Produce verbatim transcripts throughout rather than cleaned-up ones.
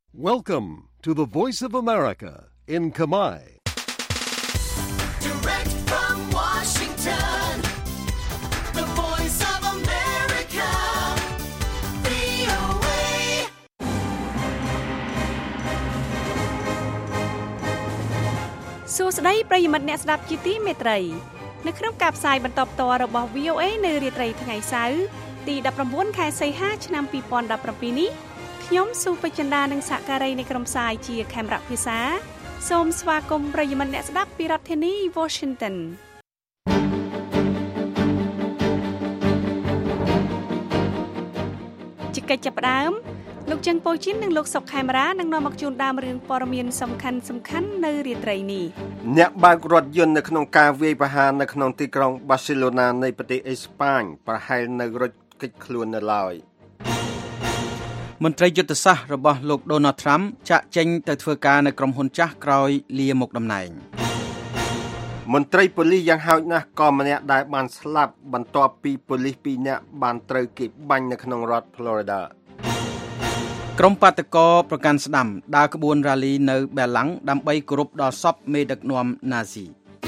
Welcome to the Voice of America in Khmer. Direct from Washington, the Voice of America, វី អូ เอសួស្តីប្រិយមិត្តអ្នកស្ដាប់ជាទីមេត្រីនៅក្នុងការផ្សាយបន្តផ្ទាល់របស់ វី អូ เอ នៅរាត្រីថ្ងៃសៅរ៍ទីដប់ប្រាំបួនខែសីហាឆ្នាំពីរពាន់ដប់ប្រាំពីរនេះខ្ញុំសុពេជ្ជដានិងសហការីនៃក្រុមផ្សាយជាខេមរៈភាសាសូមស្វាគមន៍ប្រិយមិត្តអ្នកស្ដាប់ពីរដ្ឋធានី Washington ជាកិច្ចចាប់ផ្ដើមលោកជឹងប៉ូជីននិងលោកសុកខេមរានឹងនាំមកជូនដើមរឿងព័ត៌មានសំខាន់សំខាន់នៅរាត្រីនេះអ្នកបើករថយន្តនៅក្នុងការវាយប្រហារនៅក្នុងទីក្រុងបាសេឡូណានៃប្រទេសអេស្ប៉ាញប្រហែលនៅរត់គេចខ្លួននៅឡើយមន្ត្រីយុទ្ធសាស្ត្ររបស់លោក Donald Trump ចាក់ចេញទៅធ្វើការនៅក្រុមហ៊ុនចាស់ក្រោយលាមុខតំណែងមន្ត្រីប៉ូលីសយ៉ាងហោចណាស់ក៏ម្នាក់ដែលបានស្លាប់បន្ទាប់ពីប៉ូលីសពីរនាក់បានត្រូវគេបាញ់នៅក្នុងរដ្ឋ Florida ក្រុមបាតកោប្រកាន់ស្ដាំដើរក្បួនរ៉ាលីនៅបែឡាំងដើម្បីគោរពដល់សពមេដឹកនាំណាស៊ី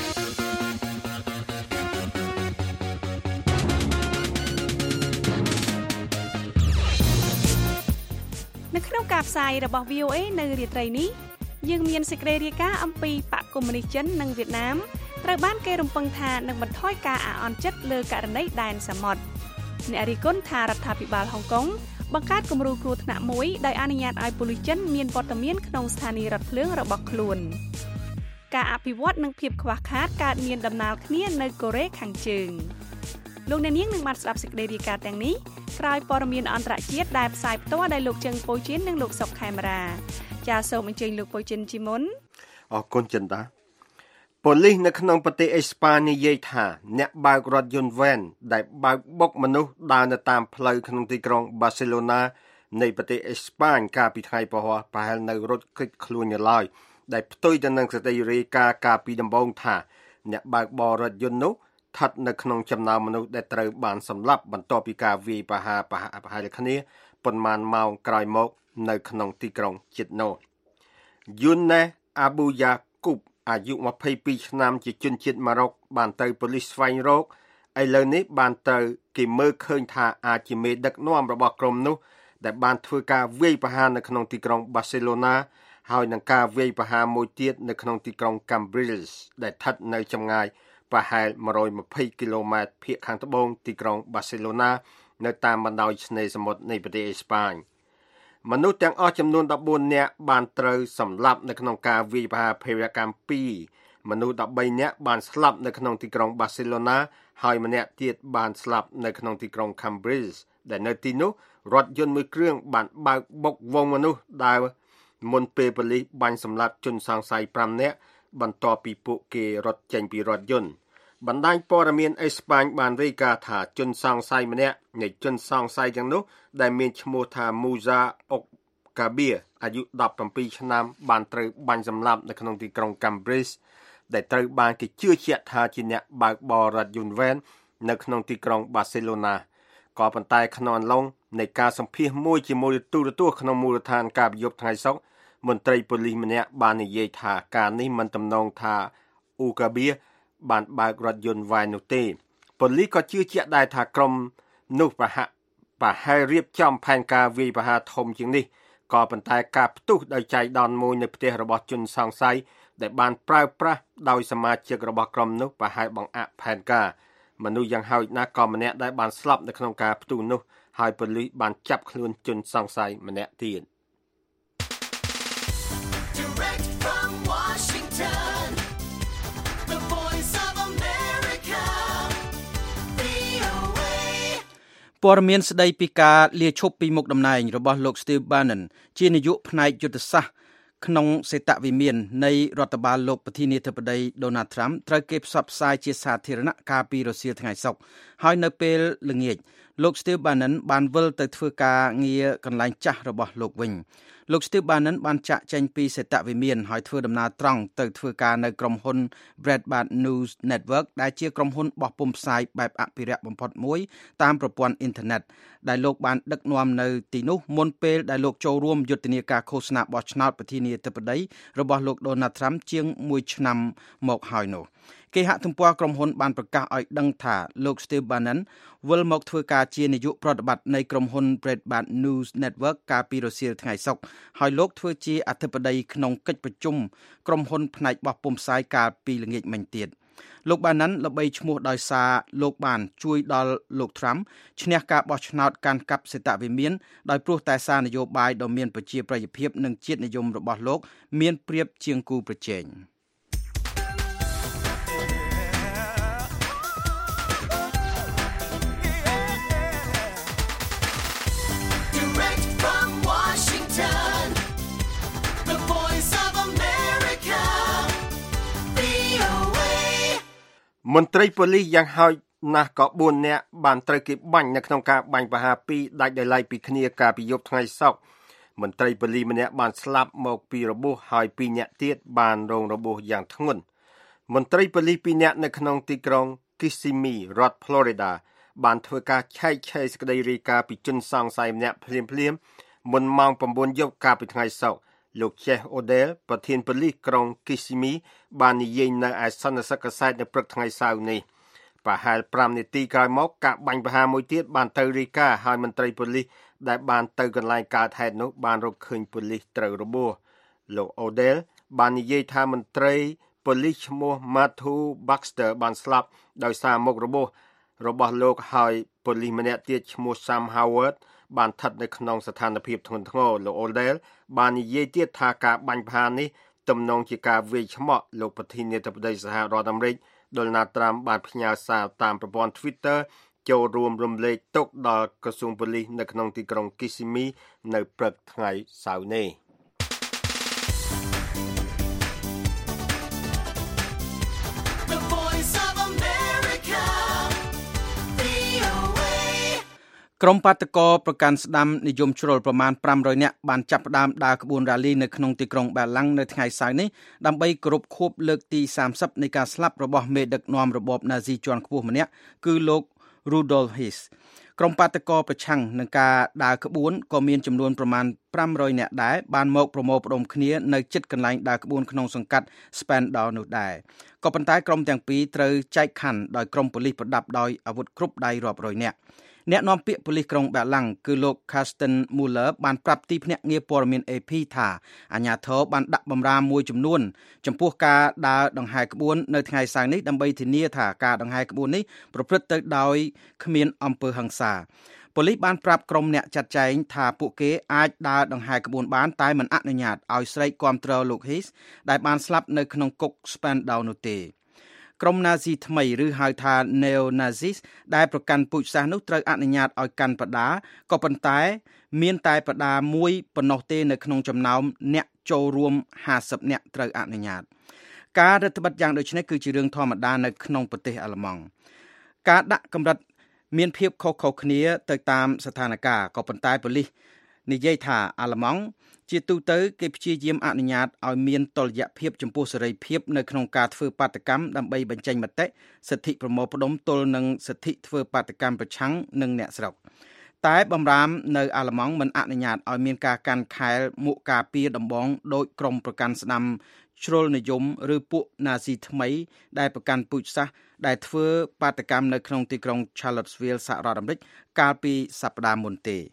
នៅក្នុងការផ្សាយរបស់ វី អូ เอ នៅរាត្រីនេះយើងមានសេចក្តីរាយការណ៍អំពីបកកុម្មុយនីសចិននិងវៀតណាមត្រូវបានគេរំពឹងថានឹងបន្ថយការអាអន់ចិត្តលើករណីដែនសមុទ្រអ្នករិះគន់ថារដ្ឋាភិបាលហុងកុងបង្កើតគំរូគ្រោះថ្នាក់មួយដោយអនុញ្ញាតឲ្យប៉ូលីសចិនមានវត្តមានក្នុងស្ថានីយ៍រថភ្លើងរបស់ខ្លួនការអភិវឌ្ឍនិងភាពខ្វះខាតកើតមានដំណើរគ្នានៅកូរ៉េខាងជើងលោកអ្នកនាងនឹងបានស្ដាប់សេចក្តីរាយការណ៍ទាំងនេះក្រោយព័ត៌មានអន្តរជាតិដែលផ្សាយផ្ទាល់ដោយលោកជឹងប៉ូជីននិងលោកសុកខេមរាចាសសូមអញ្ជើញលោកប៉ូជីនជាមុនអរគុណចិនតាប៉ូលីសនៅក្នុងប្រទេសអេស្ប៉ាញនិយាយថាអ្នកបើករថយន្តវ៉ែនដែលបើកបុកមនុស្សដើរនៅតាមផ្លូវក្នុងទីក្រុងបាសេឡូណានៃប្រទេសអេស្ប៉ាញកាលពីថ្ងៃពហុប្រហែលនៅរត់គេចខ្លួននៅឡើយដែលផ្ទុយទៅនឹងសេចក្តីរាយការណ៍កាលពីដំបូងថាអ្នកបើកបររថយន្តនោះស្ថិតនៅក្នុងចំណោមមនុស្សដែលត្រូវបានសម្លាប់បន្ទាប់ពីការវាយប្រហារប្រហែលគ្នាប៉ុន្មានម៉ោងក្រោយមកនៅក្នុងទីក្រុងជិតនោះយូណេអាប៊ូយ៉ាគូបអាយុยี่สิบสองឆ្នាំជាជនជាតិម៉ារ៉ុកបានទៅប៉ូលីសស្វែងរកឥឡូវនេះបានទៅគេមើលឃើញថាអាចជាមេដឹកនាំរបស់ក្រុមនោះដែលបានធ្វើការវាយប្រហារនៅក្នុងទីក្រុងបាសេឡូណាហើយនឹងការវាយប្រហារមួយទៀតនៅក្នុងទីក្រុង Cambrils ដែលស្ថិតនៅចម្ងាយប្រហែលmột trăm hai mươiគីឡូម៉ែត្រភាគខាងត្បូងទីក្រុងបាសេឡូណានៅតាមបណ្ដោយឆ្នេរសមុទ្រនៃប្រទេសអេស្ប៉ាញមនុស្សទាំងអស់ចំនួនដប់បួននាក់បានត្រូវសម្លាប់នៅក្នុងការវាយប្រហារភេរវកម្មពីរមនុស្សដប់បីនាក់បានស្លាប់នៅក្នុងទីក្រុងបាសេឡូណាហើយម្នាក់ទៀតបានស្លាប់នៅក្នុងទីក្រុង Cambrils ដែលនៅទីនោះរថយន្តមួយគ្រឿងបានបើកបុកវងមនុស្សដែលមុនពេលប៉ូលីសបាញ់សម្លាប់ជនសង្ស័យប្រាំនាក់បន្ទាប់ពីពួកគេរត់ចេញពីរថយន្តបណ្ដាញព័ត៌មានអេស្ប៉ាញបានរាយការណ៍ថាជនសង្ស័យម្នាក់នៃជនសង្ស័យទាំងនោះដែលមានឈ្មោះថា Musa Okabir អាយុដប់ប្រាំពីរឆ្នាំបានត្រូវបាញ់សម្លាប់នៅក្នុងទីក្រុង Cambrils ដែលត្រូវបានគេជឿជាក់ថាជាអ្នកបើកបររថយន្តវ៉ែននៅក្នុងទីក្រុងបាសេឡូណាក៏ប៉ុន្តែក្នុងអន្លង់នៃការសម្ភាសន៍មួយជាមួយទូរទស្សន៍ក្នុងមូលដ្ឋានការប្រយុទ្ធថ្ងៃសុក្រមន្ត្រីប៉ូលីសម្នាក់បាននិយាយថាការនេះមិនទំនងថា Okabirបានបើករថយន្តវ៉ែននោះទេប៉ូលីសក៏ជឿជាក់ដែរថាក្រុមនោះប្រហាក់ប្រហែលរៀបចំផែនការវាយប្រហារធំជាងនេះក៏ប៉ុន្តែការផ្ទុះដោយចៃដន្យមួយនៅផ្ទះរបស់ជនសង្ស័យដែលបានប្រើប្រាស់ដោយសមាជិករបស់ក្រុមនោះប្រហែលបង្អាក់ផែនការមនុស្សយ៉ាងហោចណាស់ក៏ម្នាក់ដែលបានស្លាប់នៅក្នុងការផ្ទុះនោះហើយប៉ូលីសបានចាប់ខ្លួនជនសង្ស័យម្នាក់ទៀត Direct from Washington, the Voice of America, វី អូ เอព័ត៌មានស្ដីពីការលាឈប់ពីមុខតំណែងរបស់លោក Steve Bannon ជានាយកផ្នែកយុទ្ធសាស្ត្រក្នុងសេតវិមាននៃរដ្ឋបាលលោកប្រធានាធិបតី Donald Trump ត្រូវគេផ្សព្វផ្សាយជាសាធារណៈកាលពីរសៀលថ្ងៃសុក្រហើយនៅពេលល្ងាចលោក Steve Bannon បានវិលទៅធ្វើការងារកន្លែងចាស់របស់លោកវិញលោក Steve Bannon បានចាក់ចេញពីសេតវិមានហើយធ្វើដំណើរត្រង់ទៅធ្វើការនៅក្រុមហ៊ុន Breitbart News Network ដែលជាក្រុមហ៊ុនបោះពុម្ពផ្សាយបែបអភិរក្សបំផុតមួយតាមប្រព័ន្ធអ៊ីនធឺណិតដែលលោកបានដឹកនាំនៅទីនោះមុនពេលដែលលោកចូលរួមយុទ្ធនាការឃោសនាបោះឆ្នោតប្រធានាធិបតីរបស់លោក Donald Trump ជាងមួយឆ្នាំមកហើយនោះគេហទំព័រក្រុមហ៊ុនបានប្រកាសឲ្យដឹងថាលោក Steve Bannon វិលមកធ្វើការជានាយកប្រតិបត្តិនៃក្រុមហ៊ុន Breitbart News Network កាលពីរសៀលថ្ងៃសុក្រហើយលោកធ្វើជាអធិបតីក្នុងកិច្ចប្រជុំក្រុមហ៊ុនផ្នែកបោះពុម្ពផ្សាយកាលពីល្ងាចមិញទៀតលោក Bannon ល្បីឈ្មោះដោយសារលោកបានជួយដល់លោក Trump ឈ្នះការបោះឆ្នោតកាន់កាប់សេតវិមានដោយព្រោះតែសារនយោបាយដ៏មានប្រជាប្រិយភាពនិងជាតិនិយមរបស់លោកមានប្រៀបជាងគូប្រជែងមន្ត្រីប៉ូលីសយ៉ាងហោចណាស់ក៏បួននាក់បានត្រូវគេបាញ់នៅក្នុងការបាញ់ប្រហារពីរដាច់ដោយឡែកពីគ្នាកាលពីយប់ថ្ងៃសុក្រមន្ត្រីប៉ូលីសម្នាក់បានស្លាប់មកពីរបួសហើយពីរនាក់ទៀតបានរងរបួសយ៉ាងធ្ងន់មន្ត្រីប៉ូលីសពីរនាក់នៅក្នុងទីក្រុង Kissimmee រដ្ឋ Florida បានធ្វើការឆែកឆេរសេចក្តីរាយការណ៍ពីជនសង្ស័យម្នាក់ភ្លាមៗមុនម៉ោង9យប់កាលពីថ្ងៃសុក្រលោក Jeff Odell ប្រធានប៉ូលីសក្រុង Kissimmee បាននិយាយនៅឯសន្និសីទកាសែតនៅព្រឹកថ្ងៃសៅរ៍នេះប្រហែល5នាទីក្រោយមកការបាញ់ប្រហារមួយទៀតបានទៅរាយការណ៍ឲ្យមន្ត្រីប៉ូលីសដែលបានទៅកន្លែងកើតហេតុនោះបានរកឃើញប៉ូលីសត្រូវរបួសលោក Odell បាននិយាយថាមន្ត្រីប៉ូលីសឈ្មោះ Matthew Baxter បានស្លាប់ដោយសារមុខរបួសរបស់លោកហើយប៉ូលីសម្នាក់ទៀតឈ្មោះ Sam Howard បានស្ថិតនៅក្នុងស្ថានភាពធ្ងន់ធ្ងរលោក Odell បាននិយាយទៀតថាការបាញ់ប្រហារនេះទំនងជាការវាយឆ្មក់លោកប្រធានាធិបតីសហរដ្ឋអាមេរិក Donald Trump បានផ្ញើសារតាមប្រព័ន្ធ Twitter ចូលរួមរំលែកទុក្ខដល់ក្រសួងប៉ូលីសនៅក្នុងទីក្រុង Kissimmee នៅព្រឹកថ្ងៃសៅរ៍នេះក្រុមបាតកោប្រកាន់ស្ដាំនិយមជ្រុលប្រមាណ500នាក់បានចាប់ផ្ដើមដើរក្បួនរ៉ាលីនៅក្នុងទីក្រុងបាឡាំងនៅថ្ងៃសៅរ៍នេះដើម្បីគោរពខួបលើកទី30នៃការស្លាប់របស់មេដឹកនាំរបបណាស៊ីជាន់ខ្ពស់ម្នាក់គឺលោក Rudolf Hess ក្រុមបាតកោប្រឆាំងនឹងការដើរក្បួនក៏មានចំនួនប្រមាណ500នាក់ដែរបានមកប្រមូលផ្ដុំគ្នានៅជិតកន្លែងដើរក្បួនក្នុងសង្កាត់ Spandau នោះដែរក៏ប៉ុន្តែក្រុមទាំងពីរត្រូវចែកខណ្ឌដោយក្រុមប៉ូលីសប្រដាប់ដោយអាវុធគ្រប់ដៃរាប់រយនាក់អ្នកនាំពាក្យប៉ូលីសក្រុងបាឡាំងគឺលោក Karsten Mueller បានប្រាប់ទីភ្នាក់ងារព័ត៌មាន A P ថាអាជ្ញាធរបានដាក់បម្រាមមួយចំនួនចំពោះការដើរដង្ហែក្បួននៅថ្ងៃសៅរ៍នេះដើម្បីធានាថាការដង្ហែក្បួននេះប្រព្រឹត្តទៅដោយគ្មានអំពើហិង្សាប៉ូលីសបានប្រាប់ក្រុមអ្នកចាត់ចែងថាពួកគេអាចដើរដង្ហែក្បួនបានតែមិនអនុញ្ញាតឲ្យស្រែកគាំទ្រលោក Hess ដែលបានស្លាប់នៅក្នុងគុក Spandau នោះទេក្រុមណាស៊ីថ្មីឬហៅថា Neo-Nazis ដែលប្រកាន់ពូជសាសន៍នោះត្រូវអនុញ្ញាតឲ្យកាន់បដាក៏ប៉ុន្តែមានតែបដាមួយប៉ុណ្ណោះទេនៅក្នុងចំណោមអ្នកចូលរួម50នាក់ត្រូវអនុញ្ញាតការរដ្ឋបិទយ៉ាងដូចនេះគឺជារឿងធម្មតានៅក្នុងប្រទេសអាល្លឺម៉ង់ការដាក់កម្រិតមានភាពខុសៗគ្នាទៅតាមស្ថានភាពក៏ប៉ុន្តែប៉ូលីសនិយាយថាអាល្លឺម៉ង់ជាទូទៅគេព្យាយាមអនុញ្ញាតឲ្យមានតុល្យភាពចំពោះសេរីភាពនៅក្នុងការធ្វើបាតកម្មដើម្បីបញ្ចេញមតិសិទ្ធិប្រមូលផ្ដុំទល់នឹងសិទ្ធិធ្វើបាតកម្មប្រឆាំងនឹងអ្នកស្រុកតែបំរាមនៅអាល្លឺម៉ង់មិនអនុញ្ញាតឲ្យមានការកាន់ខែលមួកការពារដំបងដោយក្រុមប្រកាន់ស្ដាំជ្រុលនិយមឬពួកណាស៊ីថ្មីដែលប្រកាន់ពូជសាសន៍ដែលធ្វើបាតកម្មនៅក្នុងទីក្រុង Charlottesville សហរដ្ឋអាមេរិកកាលពីសប្តាហ៍មុនទេ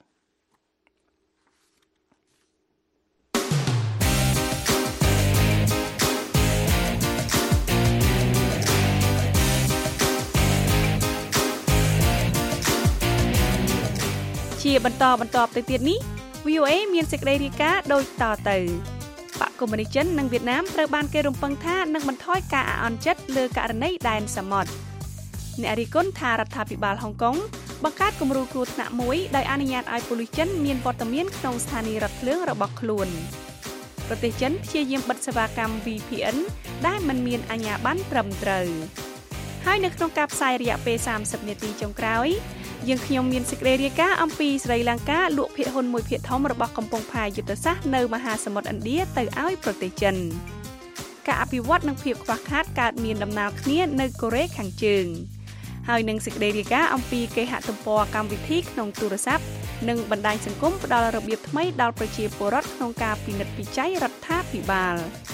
ជាបន្តបន្តទៅទៀតនេះ V O A មានសេចក្តីរាយការណ៍ដូចតទៅបកកុម្មុយនីសចិននិងវៀតណាមត្រូវបានគេរំពឹងថានឹងបន្ថយការអាក់អន់ចិត្តលើករណីដែនសមុទ្រអ្នករិះគន់ថារដ្ឋាភិបាលហុងកុងបង្កើតគំរូគ្រោះថ្នាក់មួយដោយអនុញ្ញាតឲ្យប៉ូលីសចិនមានវត្តមានក្នុងស្ថានីយ៍រថភ្លើងរបស់ខ្លួនប្រទេសចិនព្យាយាមបិទសេវាកម្ម V P N ដែលមិនមានអាជ្ញាប័ណ្ណត្រឹមត្រូវហើយនៅក្នុងការផ្សាយរយៈពេល30នាទីចុងក្រោយយើងខ្ញុំមានសេចក្តីរាយការណ៍អំពីស្រីលង្កាលក់ភាគហ៊ុនមួយភាគធំរបស់កំពង់ផែយុទ្ធសាស្ត្រនៅមហាសមុទ្រឥណ្ឌាទៅឲ្យប្រទេសចិនការអភិវឌ្ឍនិងភាពខ្វះខាតកើតមានដំណើរគ្នានៅកូរ៉េខាងជើងហើយនឹងសេចក្តីរាយការណ៍អំពីគេហទំព័រកម្មវិធីក្នុងទូរស័ព្ទនិងបណ្ដាញសង្គមផ្ដល់របៀបថ្មីដល់ប្រជាពលរដ្ឋក្នុងការពិនិត្យពិច័យរដ្ឋាភិបាល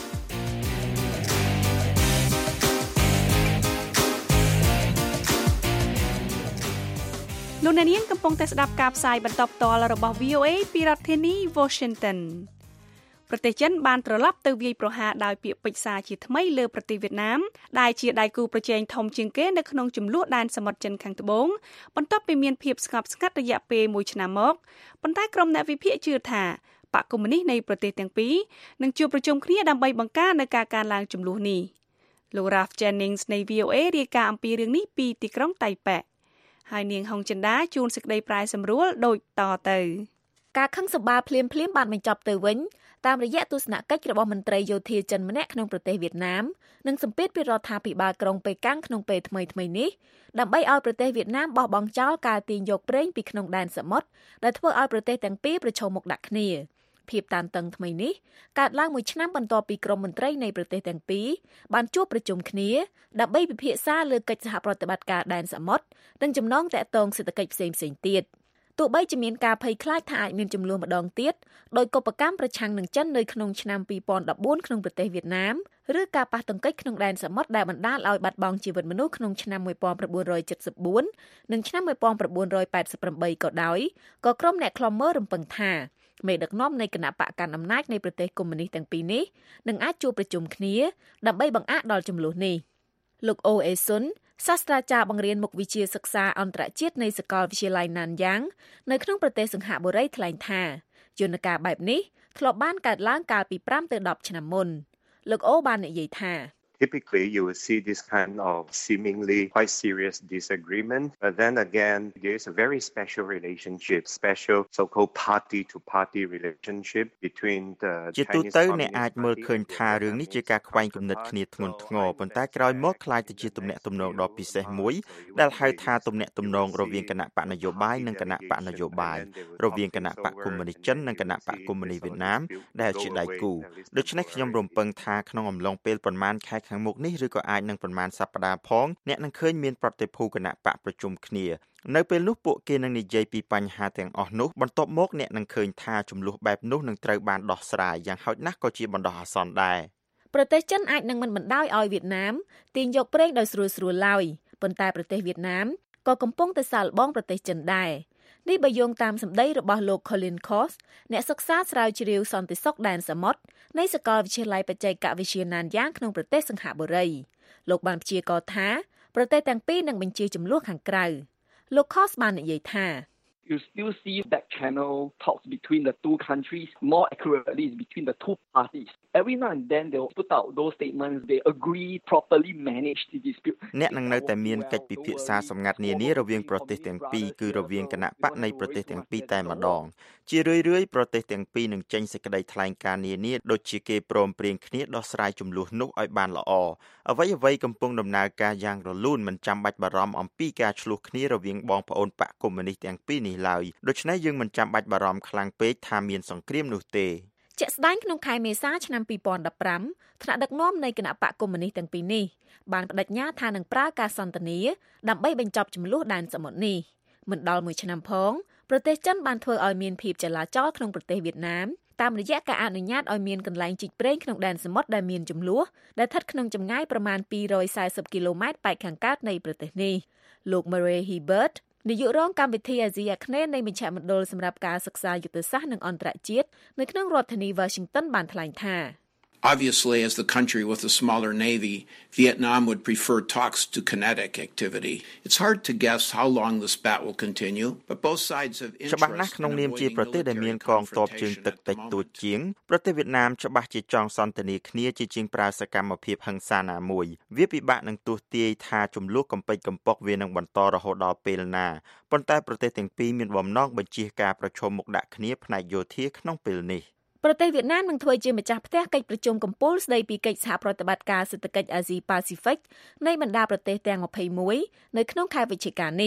លោកអ្នកនាងកំពុងតែស្ដាប់ការផ្សាយបន្តផ្ទាល់របស់ វី អូ អេ ពីរដ្ឋធានី Washington ប្រទេសចិនបានត្រឡប់ទៅវាយប្រហារដោយពាក្យពេចន៍សារជាថ្មីលើប្រទេសវៀតណាមដែលជាដៃគូប្រជែងធំជាងគេនៅក្នុងជម្លោះដែនសមុទ្រចិនខាងត្បូងបន្ទាប់ពីមានភាពស្ងប់ស្ងាត់រយៈពេលមួយឆ្នាំមកប៉ុន្តែក្រុមអ្នកវិភាគជឿថាបកកុម្មុយនីសនៃប្រទេសទាំងពីរនឹងជួបប្រជុំគ្នាដើម្បីបង្ការនៅការកើនឡើងជម្លោះនេះលោក Ralph Jennings នៃ វី អូ អេ រាយការណ៍អំពីរឿងនេះពីទីក្រុងតៃប៉េហើយនាងហុងចិន្តាជួនសេចក្តីប្រាយសម្រួលដូចតទៅការខឹងសម្បារភ្លាមភ្លាមបានបញ្ចប់ទៅវិញតាមរយៈទស្សនកិច្ចរបស់មន្ត្រីយោធាចិនម្នាក់ក្នុងប្រទេសវៀតណាមនិងសម្ពាធពីរដ្ឋាភិបាលក្រុងប៉េកាំងក្នុងពេលថ្មីៗនេះដើម្បីឲ្យប្រទេសវៀតណាមបោះបង់ចោលការទាញយកប្រេងពីក្នុងដែនសមុទ្រដែលធ្វើឲ្យប្រទេសទាំងពីរប្រឈមមុខដាក់គ្នាភាពតានតឹងថ្មីនេះកើតឡើងមួយឆ្នាំបន្ទាប់ពីក្រុមមន្ត្រីនៃប្រទេសទាំងពីរបានជួបប្រជុំគ្នាដើម្បីពិភាក្សាលើកិច្ចសហប្រតិបត្តិការដែនសមុទ្រនិងចំណងទាក់ទងសេដ្ឋកិច្ចផ្សេងៗទៀតទោះបីជាមានការភ័យខ្លាចថាអាចមានចំនួនម្ដងទៀតដោយកុបកម្មប្រឆាំងនឹងចិននៅក្នុងឆ្នាំពីរពាន់ដប់បួនក្នុងប្រទេសវៀតណាមឬការប៉ះទង្គិចក្នុងដែនសមុទ្រដែលបណ្ដាលឲ្យបាត់បង់ជីវិតមនុស្សក្នុងឆ្នាំmột nghìn chín trăm七mươi tưនិងឆ្នាំmột nghìn chín trăm tám mươi támក៏ដោយក៏ក្រុមអ្នកខ្លំមើលរំពឹងថាមេដឹកនាំនៃគណៈបកកាន់អំណាចនៃប្រទេសកុម្មុយនីសទាំងពីរនេះនឹងអាចជួបប្រជុំគ្នាដើម្បីបង្អាក់ដល់ចំនួននេះលោកអូអេស៊ុនសាស្ត្រាចារ្យបង្រៀនមុខវិជ្ជាសិក្សាអន្តរជាតិនៃសាកលវិទ្យាល័យណានយ៉ាងនៅក្នុងប្រទេសសិង្ហបុរីថ្លែងថាយន្តការបែបនេះធ្លាប់បានកើតឡើងកាលពីfiveទៅtenឆ្នាំមុនលោកអូបាននិយាយថា Typically, you will see this kind of seemingly quite serious disagreement. But then again, there is a very special relationship, special so-called party-to-party relationship between the Chinese Communist Party. ជាទូទៅអ្នកអាចមើលឃើញថារឿងនេះជាការខ្វែងគំនិតគ្នាធ្ងន់ធ្ងរប៉ុន្តែក្រោយមកក្លាយទៅជាទំនាក់ទំនងដ៏ពិសេសមួយដែលហៅថាទំនាក់ទំនងរវាងគណៈបកនយោបាយនិងគណៈបកនយោបាយរវាងគណៈបកកុម្មុយនីសចិននិងគណៈបកកុម្មុយនីសវៀតណាមដែលជាដៃគូដូច្នេះខ្ញុំរំពឹងថាក្នុងអំឡុងពេលប្រមាណខែខាងមុខនេះឬក៏អាចនឹងប្រមាណសប្តាហ៍ផងអ្នកនឹងឃើញមានប្រតិភូគណៈបកប្រជុំគ្នានៅពេលនោះពួកគេនឹងនិយាយពីបញ្ហាទាំងអស់នោះបន្ទាប់មកអ្នកនឹងឃើញថាចំនួនបែបនោះនឹងត្រូវបានដោះស្រាយយ៉ាងហោចណាស់ក៏ជាបណ្ដោះអាសន្នដែរប្រទេសចិនអាចនឹងមិនបណ្ដោយឲ្យវៀតណាមទាញយកប្រេងដោយស្រួលស្រួលឡើយប៉ុន្តែប្រទេសវៀតណាមក៏កំពុងតែសាកល្បងប្រទេសចិនដែរនេះបើយោងតាមសម្ដីរបស់លោក Colin Kos អ្នកសិក្សាស្រាវជ្រាវសន្តិសុខដែនសមុទ្រនៃសាកលវិទ្យាល័យបច្ចេកវិទ្យាណានយ៉ាងក្នុងប្រទេសសិង្ហបុរីលោកបានព្យាករណ៍ថាប្រទេសទាំងពីរនឹងបញ្ជាចំនួនខាងក្រៅលោក Kos បាននិយាយថា You still see back channel talks between the two countries. More accurately, it's between the two parties. Every now and then they'll put out those statements. They agree properly manage the dispute. អ្នកនឹងនៅតែមានកិច្ចពិភាក្សាសម្ងាត់នានារវាងប្រទេសទាំងពីរគឺរវាងគណៈបកនៃប្រទេសទាំងពីរតែម្ដងជារឿយៗប្រទេសទាំងពីរនឹងចេញសេចក្តីថ្លែងការណ៍នានាដូចជាគេព្រមព្រៀងគ្នាដោះស្រាយចំនួននោះឲ្យបានល្អអ្វីអ្វីកំពុងដំណើរការយ៉ាងរលូនមិនចាំបាច់បារម្ភអំពីការឆ្លោះគ្នារវាងបងប្អូនបកកុម្មុយនីសទាំងពីរនេះឡើយដូច្នេះយើងមិនចាំបាច់បារម្ភខ្លាំងពេកថាមានសង្គ្រាមនោះទេជាក់ស្ដែងក្នុងខែមេសាឆ្នាំtwo thousand fifteenថ្នាក់ដឹកនាំនៃគណៈបកកុម្មុយនីសទាំងពីរនេះបានបដិញ្ញាថានឹងប្រើការសន្ទនាដើម្បីបញ្ចប់ចំនួនដែនសមុទ្រនេះមិនដល់មួយឆ្នាំផងប្រទេសចិនបានធ្វើឲ្យមានភាពចលាចលក្នុងប្រទេសវៀតណាមតាមរយៈការអនុញ្ញាតឲ្យមានកន្លែងជីកប្រេងក្នុងដែនសមុទ្រដែលមានចំនួនដែលស្ថិតក្នុងចម្ងាយប្រមាណtwo hundred fortyគីឡូម៉ែត្រប៉ែកខាងកើតនៃប្រទេសនេះលោក Murray Hebertនាយករងកម្មវិធីអាស៊ីអាគ្នេយ៍នៃមជ្ឈមណ្ឌលសម្រាប់ការសិក្សាយុទ្ធសាស្ត្រនិងអន្តរជាតិនៅក្នុងរដ្ឋធានី Washington បានថ្លែងថា Obviously, as the country with a smaller navy, Vietnam would prefer talks to kinetic activity. It's hard to guess how long the spat will continue, but both sides have interest in avoiding military confrontation. ប្រទេសវៀតណាមច្បាស់ជាចង់សន្ទនាគ្នាជាជាងប្រើសកម្មភាពហិង្សាណាមួយវាពិបាកនឹងទស្សន៍ទាយថាចំនួនកំពេចកំពកវានឹងបន្តរហូតដល់ពេលណាប៉ុន្តែប្រទេសទាំងពីរមានបំណងបញ្ជៀសការប្រឈមមុខដាក់គ្នាផ្នែកយោធាក្នុងពេលនេះប្រទេសវៀតណាមនឹងធ្វើជាម្ចាស់ផ្ទះកិច្ចប្រជុំកំពូលស្ដីពីកិច្ចសហប្រតិបត្តិការសេដ្ឋកិច្ចអាស៊ីប៉ាស៊ីហ្វិកនៃបណ្ដាប្រទេសទាំងtwenty-oneនៅក្នុងខែវិច្ឆិកានេះ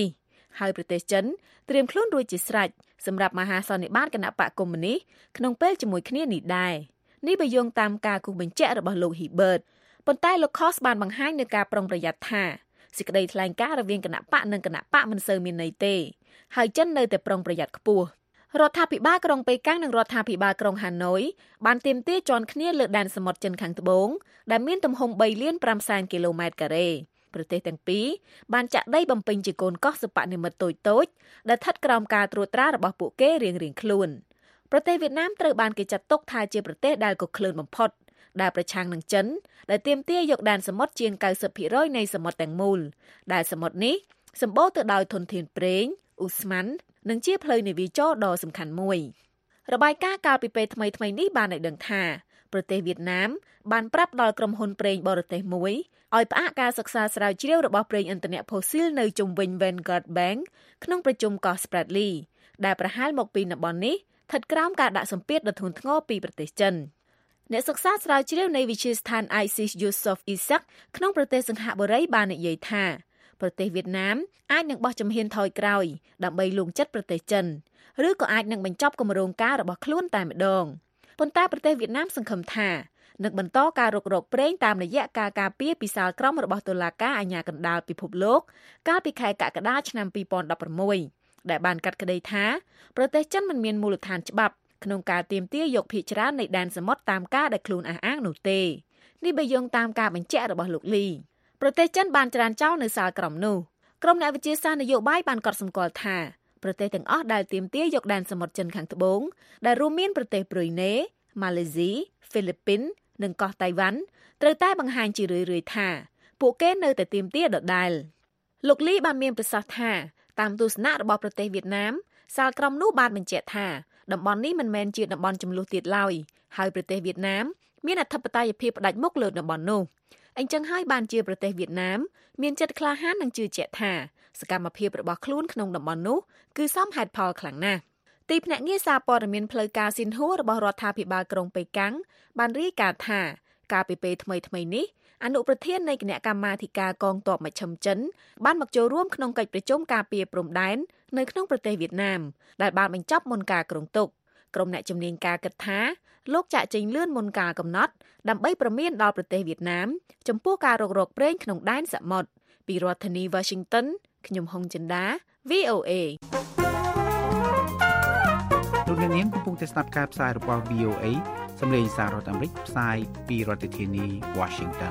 ហើយប្រទេសចិនត្រៀមខ្លួនរួចជាស្រេចសម្រាប់មហាសន្និបាតគណៈបកកុម្មុយនីសក្នុងពេលជាមួយគ្នានេះដែរនេះបើយោងតាមការគូសបញ្ជាក់របស់លោក Hebert ប៉ុន្តែលោក Kos បានបង្ហាញនូវការប្រុងប្រយ័ត្នថាសេចក្តីថ្លែងការណ៍រវាងគណៈបកនិងគណៈបកមិនសូវមានន័យទេហើយចិននៅតែប្រុងប្រយ័ត្នខ្ពស់រដ្ឋាភិបាលក្រុងប៉េកាំងនិងរដ្ឋាភិបាលក្រុងហាណូយបានទាមទារជាន់គ្នាលើដែនសមុទ្រចិនខាងត្បូងដែលមានទំហំបីលានប្រាំសែនគីឡូម៉ែត្រការ៉េប្រទេសទាំងពីរបានចាក់ដីបំពេញជាកូនកោះសិប្បនិម្មិតតូចតូចដែលស្ថិតក្រោមការត្រួតត្រារបស់ពួកគេរៀងៗខ្លួនប្រទេសវៀតណាមត្រូវបានគេចាត់ទុកថាជាប្រទេសដែលកក្លឿនបំផុតដែលប្រឆាំងនឹងចិនដែលទាមទារយកដែនសមុទ្រជាង 九十ភាគរយ នៃសមុទ្រទាំងមូលដែលសមុទ្រនេះសម្បូរទៅដោយធនធានប្រេងឧស្ម័ននិងជាផ្លូវនាវាចរដ៏សំខាន់មួយរបាយការណ៍កាលពីពេលថ្មីៗនេះបានឲ្យដឹងថាប្រទេសវៀតណាមបានប្រាប់ដល់ក្រុមហ៊ុនប្រេងបរទេសមួយឲ្យផ្អាកការសិក្សាស្រាវជ្រាវរបស់ប្រេងឥន្ធនៈផូស៊ីលនៅជុំវិញ Vanguard Bank ក្នុងប្រជុំកោះ Spratly ដែលប្រហែលមកពីតំបន់នេះស្ថិតក្រោមការដាក់សម្ពាធដ៏ធ្ងន់ធ្ងរពីប្រទេសចិនអ្នកសិក្សាស្រាវជ្រាវនៃវិទ្យាស្ថាន ไอ ซี Yusof Ishak ក្នុងប្រទេសសិង្ហបុរីបាននិយាយថាប្រទេសវៀតណាមអាចនឹងបោះជំហានថយក្រោយដើម្បីលួងចិត្តប្រទេសចិនឬក៏អាចនឹងបញ្ចប់គម្រោងការរបស់ខ្លួនតែម្ដងប៉ុន្តែប្រទេសវៀតណាមសង្ឃឹមថានឹងបន្តការរុករកប្រេងតាមរយៈការការពារពីសាលក្រមរបស់តុលាការអាជ្ញាកណ្ដាលពិភពលោកកាលពីខែកក្កដាឆ្នាំពីរពាន់ដប់ប្រាំមួយដែលបានកាត់ក្តីថាប្រទេសចិនមិនមានមូលដ្ឋានច្បាប់ក្នុងការទាមទារយកភាគច្រើននៃដែនសមុទ្រតាមការដែលខ្លួនអះអាងនោះទេនេះបើយោងតាមការបញ្ជាក់របស់លោកលីប្រទេសចិនបានច្រានចោលនៅសាលក្រមនោះក្រុមអ្នកវិទ្យាសាស្ត្រនយោបាយបានកត់សម្គាល់ថាប្រទេសទាំងអស់ដែលទាមទារយកដែនសមុទ្រចិនខាងត្បូងដែលរួមមានប្រទេសប្រ៊ុយណេម៉ាឡេស៊ីហ្វីលីពីននិងកោះតៃវ៉ាន់ត្រូវតែបង្ហាញជារឿយៗថាពួកគេនៅតែទាមទារដដែលលោកលីបានមានប្រសាសន៍ថាតាមទស្សនៈរបស់ប្រទេសវៀតណាមសាលក្រមនោះបានបញ្ជាក់ថាតំបន់នេះមិនមែនជាតំបន់ចំនួនទៀតឡើយហើយប្រទេសវៀតណាមមានអធិបតេយ្យភាពផ្ដាច់មុខលើតំបន់នោះអញ្ចឹងហើយបានជាប្រទេសវៀតណាមមានចិត្តក្លាហាននិងជឿជាក់ថាសកម្មភាពរបស់ខ្លួនក្នុងតំបន់នោះគឺសមហេតុផលខ្លាំងណាស់ទីភ្នាក់ងារសារព័ត៌មានផ្លូវការស៊ីនហួររបស់រដ្ឋាភិបាលក្រុងប៉េកាំងបានរាយការណ៍ថាកាលពីពេលថ្មីៗនេះអនុប្រធាននៃគណៈកម្មាធិការកងទ័ពមជ្ឈិមចិនបានមកចូលរួមក្នុងកិច្ចប្រជុំការពារព្រំដែននៅក្នុងប្រទេសវៀតណាមដែលបានបញ្ចប់មុនការគ្រោងទុកក្រុមអ្នកជំនាញការគិតថាលោកចាក់ចេញលឿនមុនការកំណត់ដើម្បីប្រមានដល់ប្រទេសវៀតណាមចំពោះការរករកប្រេងក្នុងដែនសមុទ្រពីរដ្ឋធានី Washington ខ្ញុំហុងចិន្តា វី អូ เอលោកអ្នកនាងកំពុងតែស្ដាប់ការផ្សាយរបស់ វី អូ เอ សម្លេងសាររដ្ឋអាមេរិកផ្សាយពីរដ្ឋធានី Washington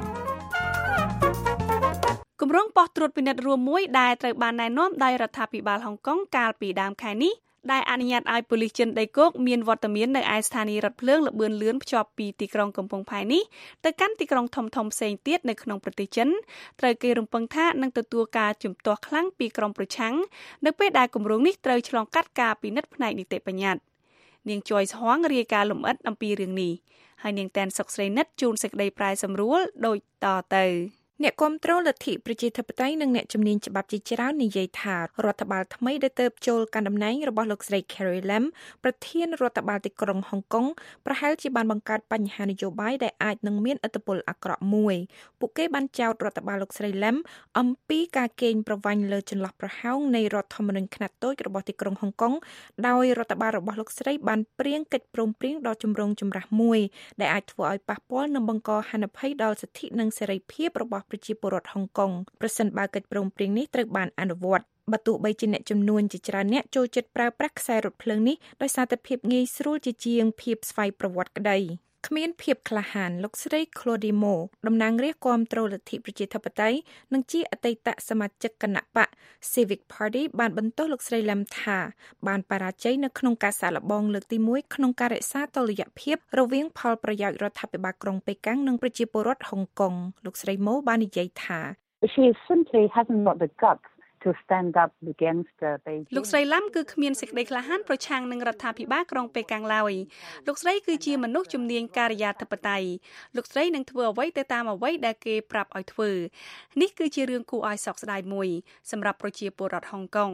គម្រោងប៉ោះត្រួតពិនិត្យរួមមួយដែលត្រូវបានណែនាំដោយរដ្ឋាភិបាលហុងកុងកាលពីដើមខែនេះដែលអនុញ្ញាតឲ្យប៉ូលីសចិនដីគោកមានវត្តមាននៅឯស្ថានីយ៍រថភ្លើងល្បឿនលឿនភ្ជាប់ពីទីក្រុងកំពង់ផែនេះទៅកាន់ទីក្រុងធំៗផ្សេងទៀតនៅក្នុងប្រទេសចិនត្រូវគេរំពឹងថានឹងទទួលការជំទាស់ខ្លាំងពីក្រុមប្រឆាំងនៅពេលដែលគម្រោងនេះត្រូវឆ្លងកាត់ការពិនិត្យផ្នែកនីតិបញ្ញត្តិនាងជួយស្ហងរាយការណ៍លម្អិតអំពីរឿងនេះហើយនាងតែនសុកស្រីនិតជូនសេចក្តីប្រាយសម្រួលដូចតទៅអ្នកគាំទ្រលទ្ធិប្រជាធិបតេយ្យនិងអ្នកជំនាញច្បាប់ជាច្រើននិយាយថារដ្ឋបាលថ្មីដែលទើបចូលកាន់តំណែងរបស់លោកស្រី Carrie Lam ប្រធានរដ្ឋបាលទីក្រុងហុងកុងប្រហែលជាបានបង្កើតបញ្ហានយោបាយដែលអាចនឹងមានឥទ្ធិពលអាក្រក់មួយពួកគេបានចោទរដ្ឋបាលលោកស្រី Lam អំពីការកេងប្រវ័ញ្ចលើចន្លោះប្រហោងនៃរដ្ឋធម្មនុញ្ញខ្នាតតូចរបស់ទីក្រុងហុងកុងដោយរដ្ឋបាលរបស់លោកស្រីបានព្រៀងកិច្ចព្រមព្រៀងដ៏ចម្រូងចម្រាសមួយដែលអាចធ្វើឲ្យប៉ះពាល់និងបង្កហានិភ័យដល់សិទ្ធិនិងសេរីភាពរបស់ប្រជាពលរដ្ឋហុងកុងប្រសិនបើកិច្ចព្រមព្រៀងនេះត្រូវបានអនុវត្តបើទោះបីជាអ្នកចំនួនជាច្រើនអ្នកចូលចិត្តប្រើប្រាស់ខ្សែរថភ្លើងនេះដោយសារតែភាពងាយស្រួលជាជាងភាពស្វ័យប្រវត្តិក្តីគ្មានភាពក្លាហានលោកស្រី Claudia Mo តំណាងរាស្ត្រគាំទ្រលទ្ធិប្រជាធិបតេយ្យនិងជាអតីតសមាជិកគណៈបក Civic Party បានបន្ទោសលោកស្រី Lam ថាបានបរាជ័យនៅក្នុងការសាកល្បងលើកទីមួយក្នុងការរក្សាតុល្យភាពរវាងផលប្រយោជន៍រដ្ឋាភិបាលក្រុងប៉េកាំងនិងប្រជាពលរដ្ឋហុងកុងលោកស្រី Mo បាននិយាយថា She simply hasn't got the guts to stand up against the Beijing លោកស្រី Lam គឺគ្មានសេចក្តីក្លាហានប្រឆាំងនឹងរដ្ឋាភិបាលក្រុងប៉េកាំងឡើយលោកស្រីគឺជាមនុស្សជំនាញការិយាធិបតេយ្យលោកស្រីនឹងធ្វើអ្វីទៅតាមអ្វីដែលគេប្រាប់ឲ្យធ្វើនេះគឺជារឿងគួរឲ្យសោកស្ដាយមួយសម្រាប់ប្រជាពលរដ្ឋហុងកុង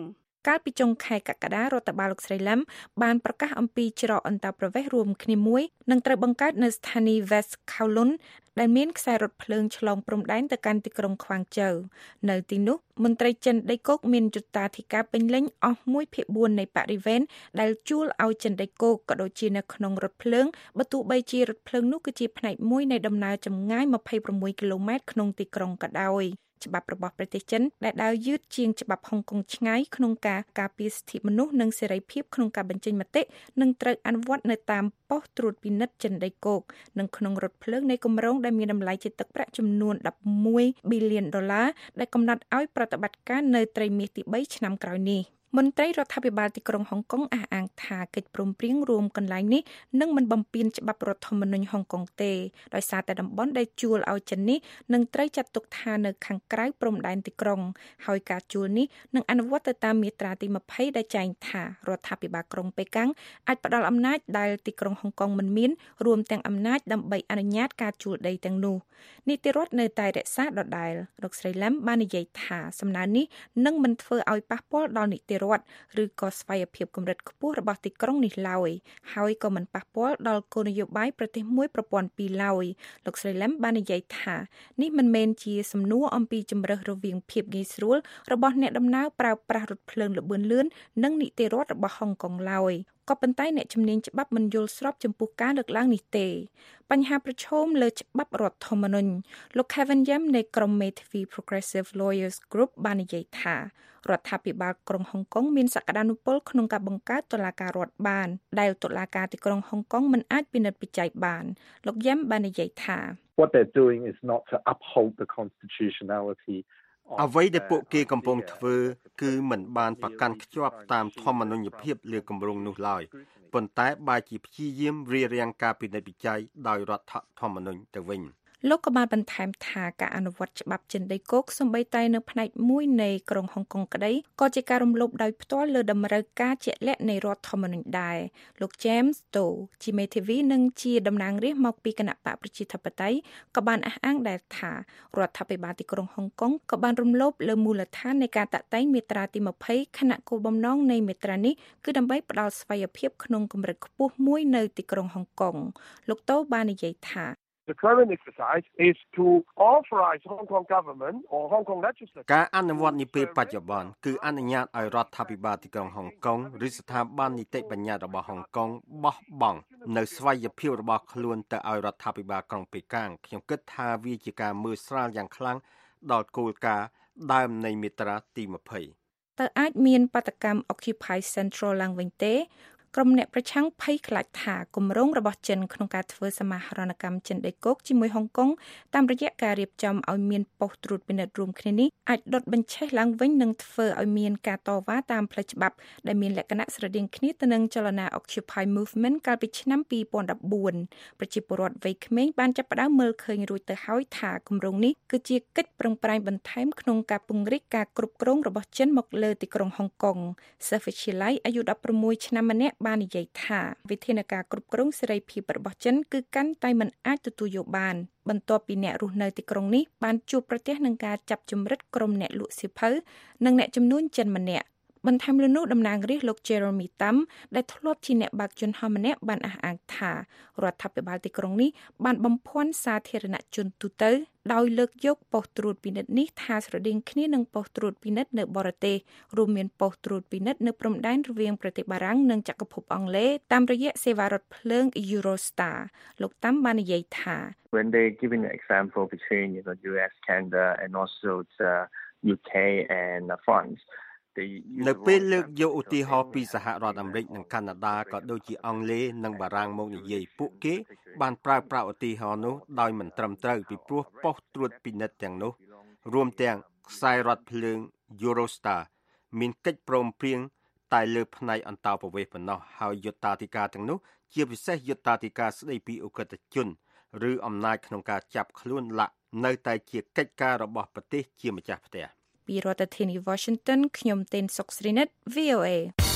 កាលពីចុងខែកក្កដារដ្ឋបាលលោកស្រីឡាំបានប្រកាសអំពីច្រកអន្តរប្រវេសន៍រួមគ្នាមួយនឹងត្រូវបង្កើតនៅស្ថានីយ៍ West Kowloon ដែលមានខ្សែរថភ្លើងឆ្លងព្រំដែនទៅកាន់ទីក្រុងខ្វាងជូវនៅទីនោះមន្ត្រីចិនដីគោកមានយុត្តាធិការពេញលេញអស់មួយភាគបួននៃបរិវេណដែលជួលឲ្យចិនដីគោកក៏ដូចជានៅក្នុងរថភ្លើងបើទោះបីជារថភ្លើងនោះគឺជាផ្នែកមួយនៃដំណើរចម្ងាយម្ភៃប្រាំមួយគីឡូម៉ែត្រក្នុងទីក្រុងក៏ដោយច្បាប់របស់ប្រទេសចិនដែលដើរយឺតជាងច្បាប់ហុងកុងឆ្ងាយក្នុងការការពារសិទ្ធិមនុស្សនិងសេរីភាពក្នុងការបញ្ចេញមតិនឹងត្រូវអនុវត្តនៅតាមប៉ុស្តិ៍ត្រួតពិនិត្យចិនដីគោកនិងក្នុងរថភ្លើងនៃគម្រោងដែលមានតម្លៃជាទឹកប្រាក់ចំនួនដប់មួយប៊ីលានដុល្លារដែលកំណត់ឲ្យប្រតិបត្តិការនៅត្រីមាសទីបីឆ្នាំក្រោយនេះមន្ត្រីរដ្ឋាភិបាលទីក្រុងហុងកុងអះអាងថាកិច្ចព្រមព្រៀងរួមកន្លែងនេះនឹងមិនបំពានច្បាប់រដ្ឋធម្មនុញ្ញហុងកុងទេដោយសារតែតំបន់ដែលជួលឲ្យចិននេះនឹងត្រូវចាត់ទុកថានៅខាងក្រៅព្រំដែនទីក្រុងហើយការជួលនេះនឹងអនុវត្តទៅតាមមាត្រាទីยี่สิบដែលចែងថារដ្ឋាភិបាលក្រុងប៉េកាំងអាចផ្ដល់អំណាចដែលទីក្រុងហុងកុងមិនមានរួមទាំងអំណាចដើម្បីអនុញ្ញាតការជួលដីទាំងនោះនីតិរដ្ឋនៅតែរក្សាដដែលលោកស្រីឡាំបាននិយាយថាសំណើនេះនឹងមិនធ្វើឲ្យប៉ះពាល់ដល់នីតិរដ្ឋឬក៏ស្វ័យភាពកម្រិតខ្ពស់របស់ទីក្រុងនេះឡើយហើយក៏មិនប៉ះពាល់ដល់គោលនយោបាយប្រទេសមួយប្រព័ន្ធពីរឡើយលោកស្រីឡាំបាននិយាយថានេះមិនមែនជាសំណួរអំពីជំរើសរវាងភាពងាយស្រួលរបស់អ្នកដំណើរប្រើប្រាស់រថភ្លើងល្បឿនលឿននិងនីតិរដ្ឋរបស់ហុងកុងឡើយក៏ប៉ុន្តែអ្នកជំនាញច្បាប់មិនយល់ស្របចំពោះការលើកឡើងនេះទេបញ្ហាប្រឈមលើច្បាប់រដ្ឋធម្មនុញ្ញលោក Kevin Yam នៃក្រុមមេធាវី Progressive Lawyers Group បាននិយាយថារដ្ឋាភិបាលក្រុងហុងកុងមានសក្តានុពលក្នុងការបង្កើតតុលាការរដ្ឋបានដែលតុលាការទីក្រុងហុងកុងមិនអាចពិនិត្យវិច័យបានលោក Yam បាននិយាយថា What they're doing is not to uphold the constitutionality អ្វីដែលពួកគេកំពុងធ្វើគឺមិនបានប្រកាន់ខ្ជាប់តាមធម្មនុញ្ញភាពលើគម្រោងនោះឡើយប៉ុន្តែបែរជាព្យាយាមរារាំងការពិនិត្យវិច័យដោយរដ្ឋធម្មនុញ្ញទៅវិញលោកក៏បានបន្ថែមថាការអនុវត្តច្បាប់ចិនដីគោកសូម្បីតែនៅផ្នែកមួយនៃក្រុងហុងកុងក្តីក៏ជាការរំលោភដោយផ្ទាល់លើតម្រូវការជាក់លាក់នៃរដ្ឋធម្មនុញ្ញដែរលោក James To ជាមេធាវីនិងជាតំណាងរាស្ត្រមកពីគណៈបកប្រជាធិបតេយ្យក៏បានអះអាងដែរថារដ្ឋាភិបាលទីក្រុងហុងកុងក៏បានរំលោភលើមូលដ្ឋាននៃការតាក់តែងមាត្រាទីยี่สิบខណៈគោលបំណងនៃមាត្រានេះគឺដើម្បីផ្ដល់ស្វ័យភាពក្នុងកម្រិតខ្ពស់មួយនៅទីក្រុងហុងកុងលោកតូបាននិយាយថា The current exercise is to authorize Hong Kong government or Hong Kong legislature ការអនុវត្តនាពេលបច្ចុប្បន្នគឺអនុញ្ញាតឲ្យរដ្ឋាភិបាលទីក្រុងហុងកុងឬស្ថាប័ននីតិបញ្ញត្តិរបស់ហុងកុងបោះបង់នៅស្វ័យភាពរបស់ខ្លួនទៅឲ្យរដ្ឋាភិបាលក្រុងប៉េកាំងខ្ញុំគិតថាវាជាការមើលស្រាលយ៉ាងខ្លាំងដល់គោលការណ៍ដើមនៃមាត្រាទីยี่สิบតើអាចមានបាតកម្ម Occupy Central ឡើងវិញទេក្រុមអ្នកប្រឆាំងភ័យខ្លាចថាគម្រោងរបស់ចិនក្នុងការធ្វើសមាហរណកម្មចិនដីគោកជាមួយហុងកុងតាមរយៈការរៀបចំឲ្យមានប៉ុស្តិ៍ត្រួតពិនិត្យរួមគ្នានេះអាចដុតបញ្ឆេះឡើងវិញនិងធ្វើឲ្យមានការតវ៉ាតាមផ្លូវច្បាប់ដែលមានលក្ខណៈស្រដៀងគ្នាទៅនឹងចលនា Occupy Movement កាលពីឆ្នាំពីរពាន់ដប់បួនប្រជាពលរដ្ឋវ័យក្មេងបានចាប់ផ្ដើមមើលឃើញរួចទៅហើយថាគម្រោងនេះគឺជាកិច្ចប្រឹងប្រែងបន្ថែមក្នុងការពង្រីកការគ្រប់គ្រងរបស់ចិនមកលើទីក្រុងហុងកុងសិស្សវិទ្យាល័យអាយុដប់ប្រាំមួយឆ្នាំម្នាក់បាននិយាយថាវិធានការគ្រប់គ្រងសេរីភាពរបស់ចិនគឺកាន់តែមិនអាចទទួលយកបានបន្ទាប់ពីអ្នករស់នៅទីក្រុងនេះបានជួបប្រទះនឹងការចាប់ជំរិតក្រុមអ្នកលក់សៀវភៅនិងអ្នកចំនួនចិនម្នាក់បន្ថែមលើនោះតំណាងរាស្ត្រលោក Jeremy Tam ដែលធ្លាប់ជាអ្នកបើកយន្តហោះម្នាក់បានអះអាងថារដ្ឋាភិបាលទីក្រុងនេះបានបំភាន់សាធារណជនទូទៅដោយលើកយកប៉ុស្តិ៍ត្រួតពិនិត្យនេះថាស្រដៀងគ្នានឹងប៉ុស្តិ៍ត្រួតពិនិត្យនៅបរទេសរួមមានប៉ុស្តិ៍ត្រួតពិនិត្យនៅព្រំដែនរវាងប្រទេសបារាំងនិងចក្រភពអង់គ្លេសតាមរយៈសេវារថភ្លើង Eurostar លោក Tam បាននិយាយថា When they giving an example between you know U S Canada and also the U K and France នៅពេលលើកយកឧទាហរណ៍ពីសហរដ្ឋអាមេរិកនិងកាណាដាក៏ដូចជាអង់គ្លេសនិងបារាំងមកនិយាយពួកគេបានប្រើប្រាស់ឧទាហរណ៍នោះដោយមិនត្រឹមត្រូវពីព្រោះប៉ុស្តិ៍ត្រួតពិនិត្យទាំងនោះរួមទាំងខ្សែរថភ្លើង Eurostar មានកិច្ចព្រមព្រៀងតែលើផ្នែកអន្តោប្រវេសន៍ប៉ុណ្ណោះហើយយុត្តាធិការទាំងនោះជាពិសេសយុត្តាធិការស្ដីពីអ ுக ្រិតជនឬអំណាចក្នុងការចាប់ខ្លួនឡាក់នៅតែជាកិច្ចការរបស់ប្រទេសជាម្ចាស់ផ្ទះពីរដ្ឋធានី Washington ខ្ញុំទេនសុកស្រីនិត V O A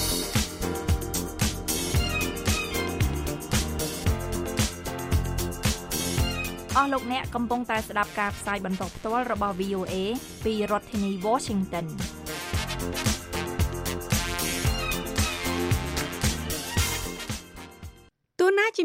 អស់លោកអ្នកកំពុងតែស្ដាប់ការផ្សាយបន្តផ្ទាល់របស់ V O A ពីរដ្ឋធានី Washington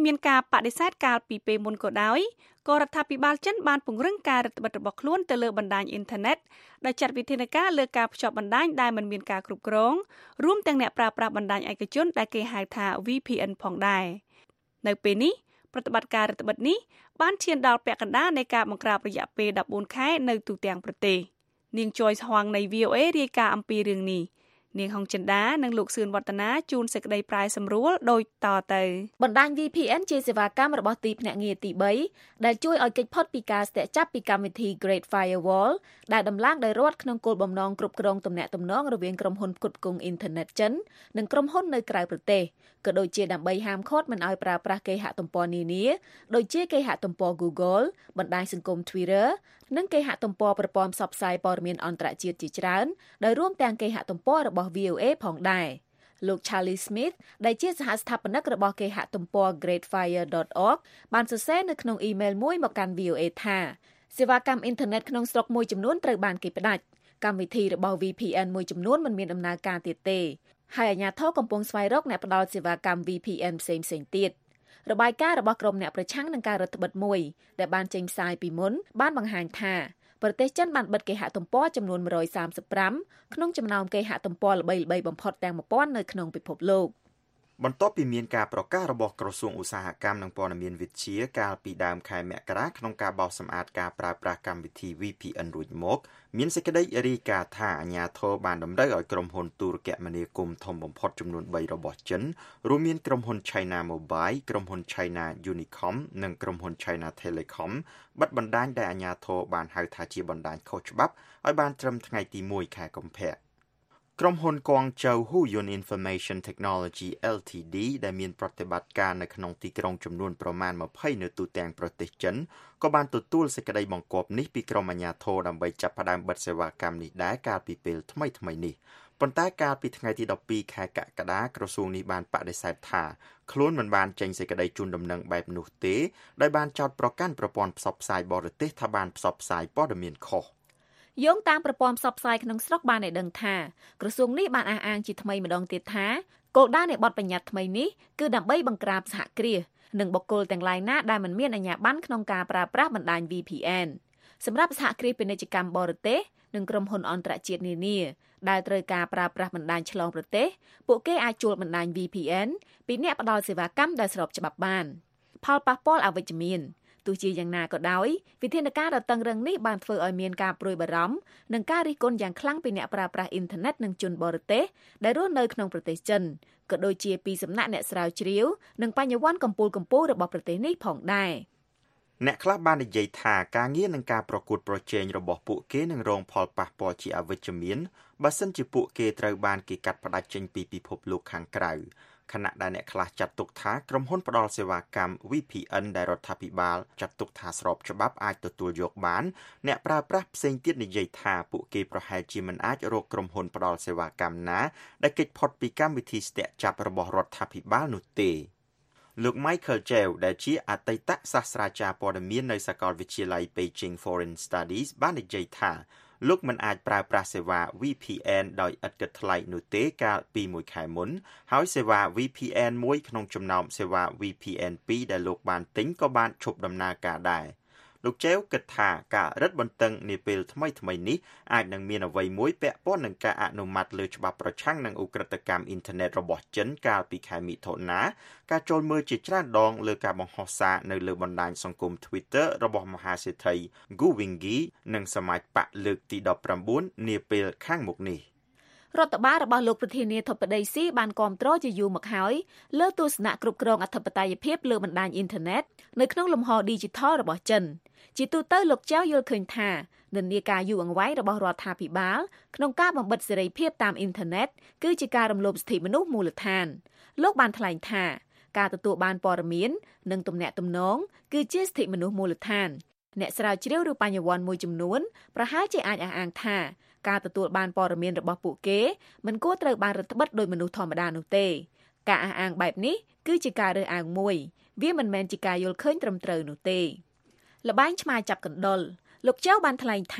មានការបដិសេធកាលពីពេលមុនក៏ដោយក៏រដ្ឋាភិបាលចិនបានពង្រឹងការរដ្ឋបិទរបស់ខ្លួនទៅលើបណ្ដាញអ៊ីនធឺណិតដែលចាត់វិធានការលើការភ្ជាប់បណ្ដាញដែលមិនមានការគ្រប់គ្រងរួមទាំងអ្នកប្រើប្រាស់បណ្ដាញឯកជនដែលគេហៅថា វី ភី អិន ផងដែរនៅពេលនេះប្រតិបត្តិការរដ្ឋបិទនេះបានឈានដល់ពាក់កណ្ដាលនៃការបង្ក្រាបរយៈពេលដប់បួនខែនៅទូទាំងប្រទេសនាង Joyce Huang នៃ វី អូ เอ រាយការណ៍អំពីរឿងនេះនាងហុងចិន្តានិងលោកសឿនវឌ្ឍនាជួនសេចក្តីប្រែសម្រួលដូចតទៅបណ្ដាញ វី ភី អិន ជាសេវាកម្មរបស់ទីភ្នាក់ងារទីបីដែលជួយឲ្យគេចផុតពីការស្ទាក់ចាប់ពីកម្មវិធី Great Firewall ដែលដំឡើងដោយរដ្ឋក្នុងគោលបំណងគ្រប់គ្រងទំនាក់ទំនងរវាងក្រុមហ៊ុនផ្គត់ផ្គង់អ៊ីនធឺណិតចិននិងក្រុមហ៊ុននៅក្រៅប្រទេសក៏ដូចជាដើម្បីហាមឃាត់មិនឲ្យប្រើប្រាស់គេហទំព័រនានាដូចជាគេហទំព័រ Google បណ្ដាញសង្គម Twitter និងគេហទំព័រប្រព័ន្ធផ្សព្វផ្សាយព័ត៌មានអន្តរជាតិជាច្រើនដោយរួមទាំងគេហទំព័ររបស់ វី អូ เอ ផងដែរលោក Charlie Smith ដែលជាសហស្ថាបនិករបស់គេហទំព័រ great fire dot org បានសរសេរនៅក្នុងអ៊ីមែលមួយមកកាន់ វី អូ เอ ថាសេវាកម្មអ៊ីនធឺណិតក្នុងស្រុកមួយចំនួនត្រូវបានគេផ្ដាច់កម្មវិធីរបស់ វី ភី អិន មួយចំនួនមិនមានដំណើរការទៀតទេហើយអាជ្ញាធរកំពុងស្វែងរកអ្នកផ្ដល់សេវាកម្ម វី ភី អិន ផ្សេងៗទៀតរបាយការណ៍របស់ក្រុមអ្នកប្រឆាំងនឹងការរដ្ឋបិទមួយដែលបានចេញផ្សាយពីមុនបានបង្ហាញថាប្រទេសចិនបានបិទគេហទំព័រចំនួនone hundred thirty-fiveក្នុងចំណោមគេហទំព័រល្បីៗបំផុតទាំងone thousandនៅក្នុងពិភពលោកបន្ទាប់ពីមានការប្រកាសរបស់ក្រសួងឧស្សាហកម្មនិងព័ត៌មានវិទ្យាកាលពីដើមខែមករាក្នុងការបោសសម្អាតការប្រើប្រាស់កម្មវិធី វី ភី អិន រួចមកមានសេចក្តីរាយការណ៍ថាអាជ្ញាធរបានតម្រូវឲ្យក្រុមហ៊ុនទូរគមនាគមន៍ធំបំផុតចំនួនthreeរបស់ចិនរួមមានក្រុមហ៊ុន China Mobile ក្រុមហ៊ុន China Unicom និងក្រុមហ៊ុន China Telecom បិទបណ្ដាញដែលអាជ្ញាធរបានហៅថាជាបណ្ដាញខុសច្បាប់ឲ្យបានត្រឹមថ្ងៃទីoneខែកុម្ភៈក្រុមហ៊ុន Guangzhou Huyun Information Technology แอล ที ดี ដែលមានប្រតិបត្តិការនៅក្នុងទីក្រុងចំនួនប្រមាណtwentyនៅទូទាំងប្រទេសចិនក៏បានទទួលសេចក្តីបង្គាប់នេះពីក្រុមអាជ្ញាធរដើម្បីចាប់ផ្ដើមបិទសេវាកម្មនេះដែរកាលពីពេលថ្មីៗនេះប៉ុន្តែកាលពីថ្ងៃទីtwelveខែកក្កដាក្រសួងនេះបានបដិសេធថាខ្លួនមិនបានចេញសេចក្តីជូនដំណឹងបែបនោះទេដោយបានចោទប្រកាន់ប្រព័ន្ធផ្សព្វផ្សាយបរទេសថាបានផ្សព្វផ្សាយព័ត៌មានខុសយោងតាមប្រព័ន្ធផ្សព្វផ្សាយក្នុងស្រុកបានឲ្យដឹងថាក្រសួងនេះបានអះអាងជាថ្មីម្ដងទៀតថាគោលដៅនៃបទបញ្ញត្តិថ្មីនេះគឺដើម្បីបង្ក្រាបសហគ្រាសនិងបុគ្គលទាំងឡាយណាដែលមិនមានអាជ្ញាប័ណ្ណក្នុងការប្រើប្រាស់បណ្ដាញ វី ភី អិន សម្រាប់សហគ្រាសពាណិជ្ជកម្មបរទេសនិងក្រុមហ៊ុនអន្តរជាតិនានាដែលត្រូវការប្រើប្រាស់បណ្ដាញឆ្លងប្រទេសពួកគេអាចជួលបណ្ដាញ វី ភី អិន ពីអ្នកផ្ដល់សេវាកម្មដែលស្របច្បាប់បានផលប៉ះពាល់អវិជ្ជមានទោះជាយ៉ាងណាក៏ដោយវិធានការដ៏តឹងរ៉ឹងនេះបានធ្វើឲ្យមានការព្រួយបារម្ភនិងការរិះគន់យ៉ាងខ្លាំងពីអ្នកប្រើប្រាស់អ៊ីនធឺណិតនិងជនបរទេសដែលរស់នៅក្នុងប្រទេសចិនក៏ដូចជាពីសំណាក់អ្នកស្រាវជ្រាវនិងបញ្ញវន្តកម្ពុជាកម្ពុជារបស់ប្រទេសនេះផងដែរអ្នកខ្លះបាននិយាយថាការងារនិងការប្រកួតប្រជែងរបស់ពួកគេនឹងរងផលប៉ះពាល់ជាអវិជ្ជមានបើសិនជាពួកគេត្រូវបានគេកាត់ផ្តាច់ចេញពីពិភពលោកខាងក្រៅខណៈដែលអ្នកខ្លះចាត់ទុកថាក្រុមហ៊ុនផ្ដល់សេវាកម្ម វី ភី អិន ដែលរដ្ឋាភិបាលចាត់ទុកថាស្របច្បាប់អាចទទួលយកបានអ្នកប្រើប្រាស់ផ្សេងទៀតនិយាយថាពួកគេប្រហែលជាមិនអាចរកក្រុមហ៊ុនផ្ដល់សេវាកម្មណាដែលគេចផុតពីកម្មវិធីស្ទាក់ចាប់របស់រដ្ឋាភិបាលនោះទេលោក Michael Jew ដែលជាអតីតសាស្ត្រាចារ្យព័ត៌មាននៅសាកលវិទ្យាល័យ Beijing Foreign Studies បាននិយាយថាលោកមិនអាចប្រើប្រាស់សេវា វី ភី អិន ដោយឥតគិតថ្លៃនោះទេកាលពីមួយខែមុនហើយសេវា វី ភី អិន មួយក្នុងចំណោមសេវា វី ភី អិន twoដែលលោកបានទិញក៏បានឈប់ដំណើរការដែរលោកចែវគិតថាការរឹតបន្តឹងនាពេលថ្មីៗនេះអាចនឹងមានអ្វីមួយពាក់ព័ន្ធនឹងការអនុម័តលើច្បាប់ប្រឆាំងនឹងឧក្រិដ្ឋកម្មអ៊ីនធឺណិតរបស់ចិនកាលពីខែមិថុនាការចូលមើលជាច្រើនដងលើការបង្ហោះសារនៅលើបណ្ដាញសង្គម Twitter របស់មហាសេដ្ឋី Gu Wingyi និងសមាជបកលើកទីnineteenនាពេលខាងមុខនេះរដ្ឋបាលរបស់លោកប្រធានាធិបតីស៊ីបានគាំទ្រជាយូរមកហើយលើទស្សនៈគ្រប់គ្រងអធិបតេយ្យភាពលើបណ្ដាញអ៊ីនធឺណិតនៅក្នុងលំហ Digital របស់ចិនជាទូទៅលោកចៅយល់ឃើញថានិន្នាការយូរអង្វែងរបស់រដ្ឋាភិបាលក្នុងការបំបិទសេរីភាពតាមអ៊ីនធឺណិតគឺជាការរំលោភសិទ្ធិមនុស្សមូលដ្ឋានលោកបានថ្លែងថាការទទួលបានព័ត៌មាននិងទំនាក់ទំនងគឺជាសិទ្ធិមនុស្សមូលដ្ឋានអ្នកស្រាវជ្រាវឬបញ្ញវន្តមួយចំនួនប្រហែលជាអាចអះអាងថាការទទួលបានព័ត៌មានរបស់ពួកគេមិនគួរត្រូវបានរដ្ឋបិទដោយមនុស្សធម្មតានោះទេការអះអាងបែបនេះគឺជាការរើសអើងមួយវាមិនមែនជាការយល់ឃើញត្រឹមត្រូវនោះទេល្បែងឆ្មាចាប់កណ្ដុរលោកចៅបានថ្លែងថា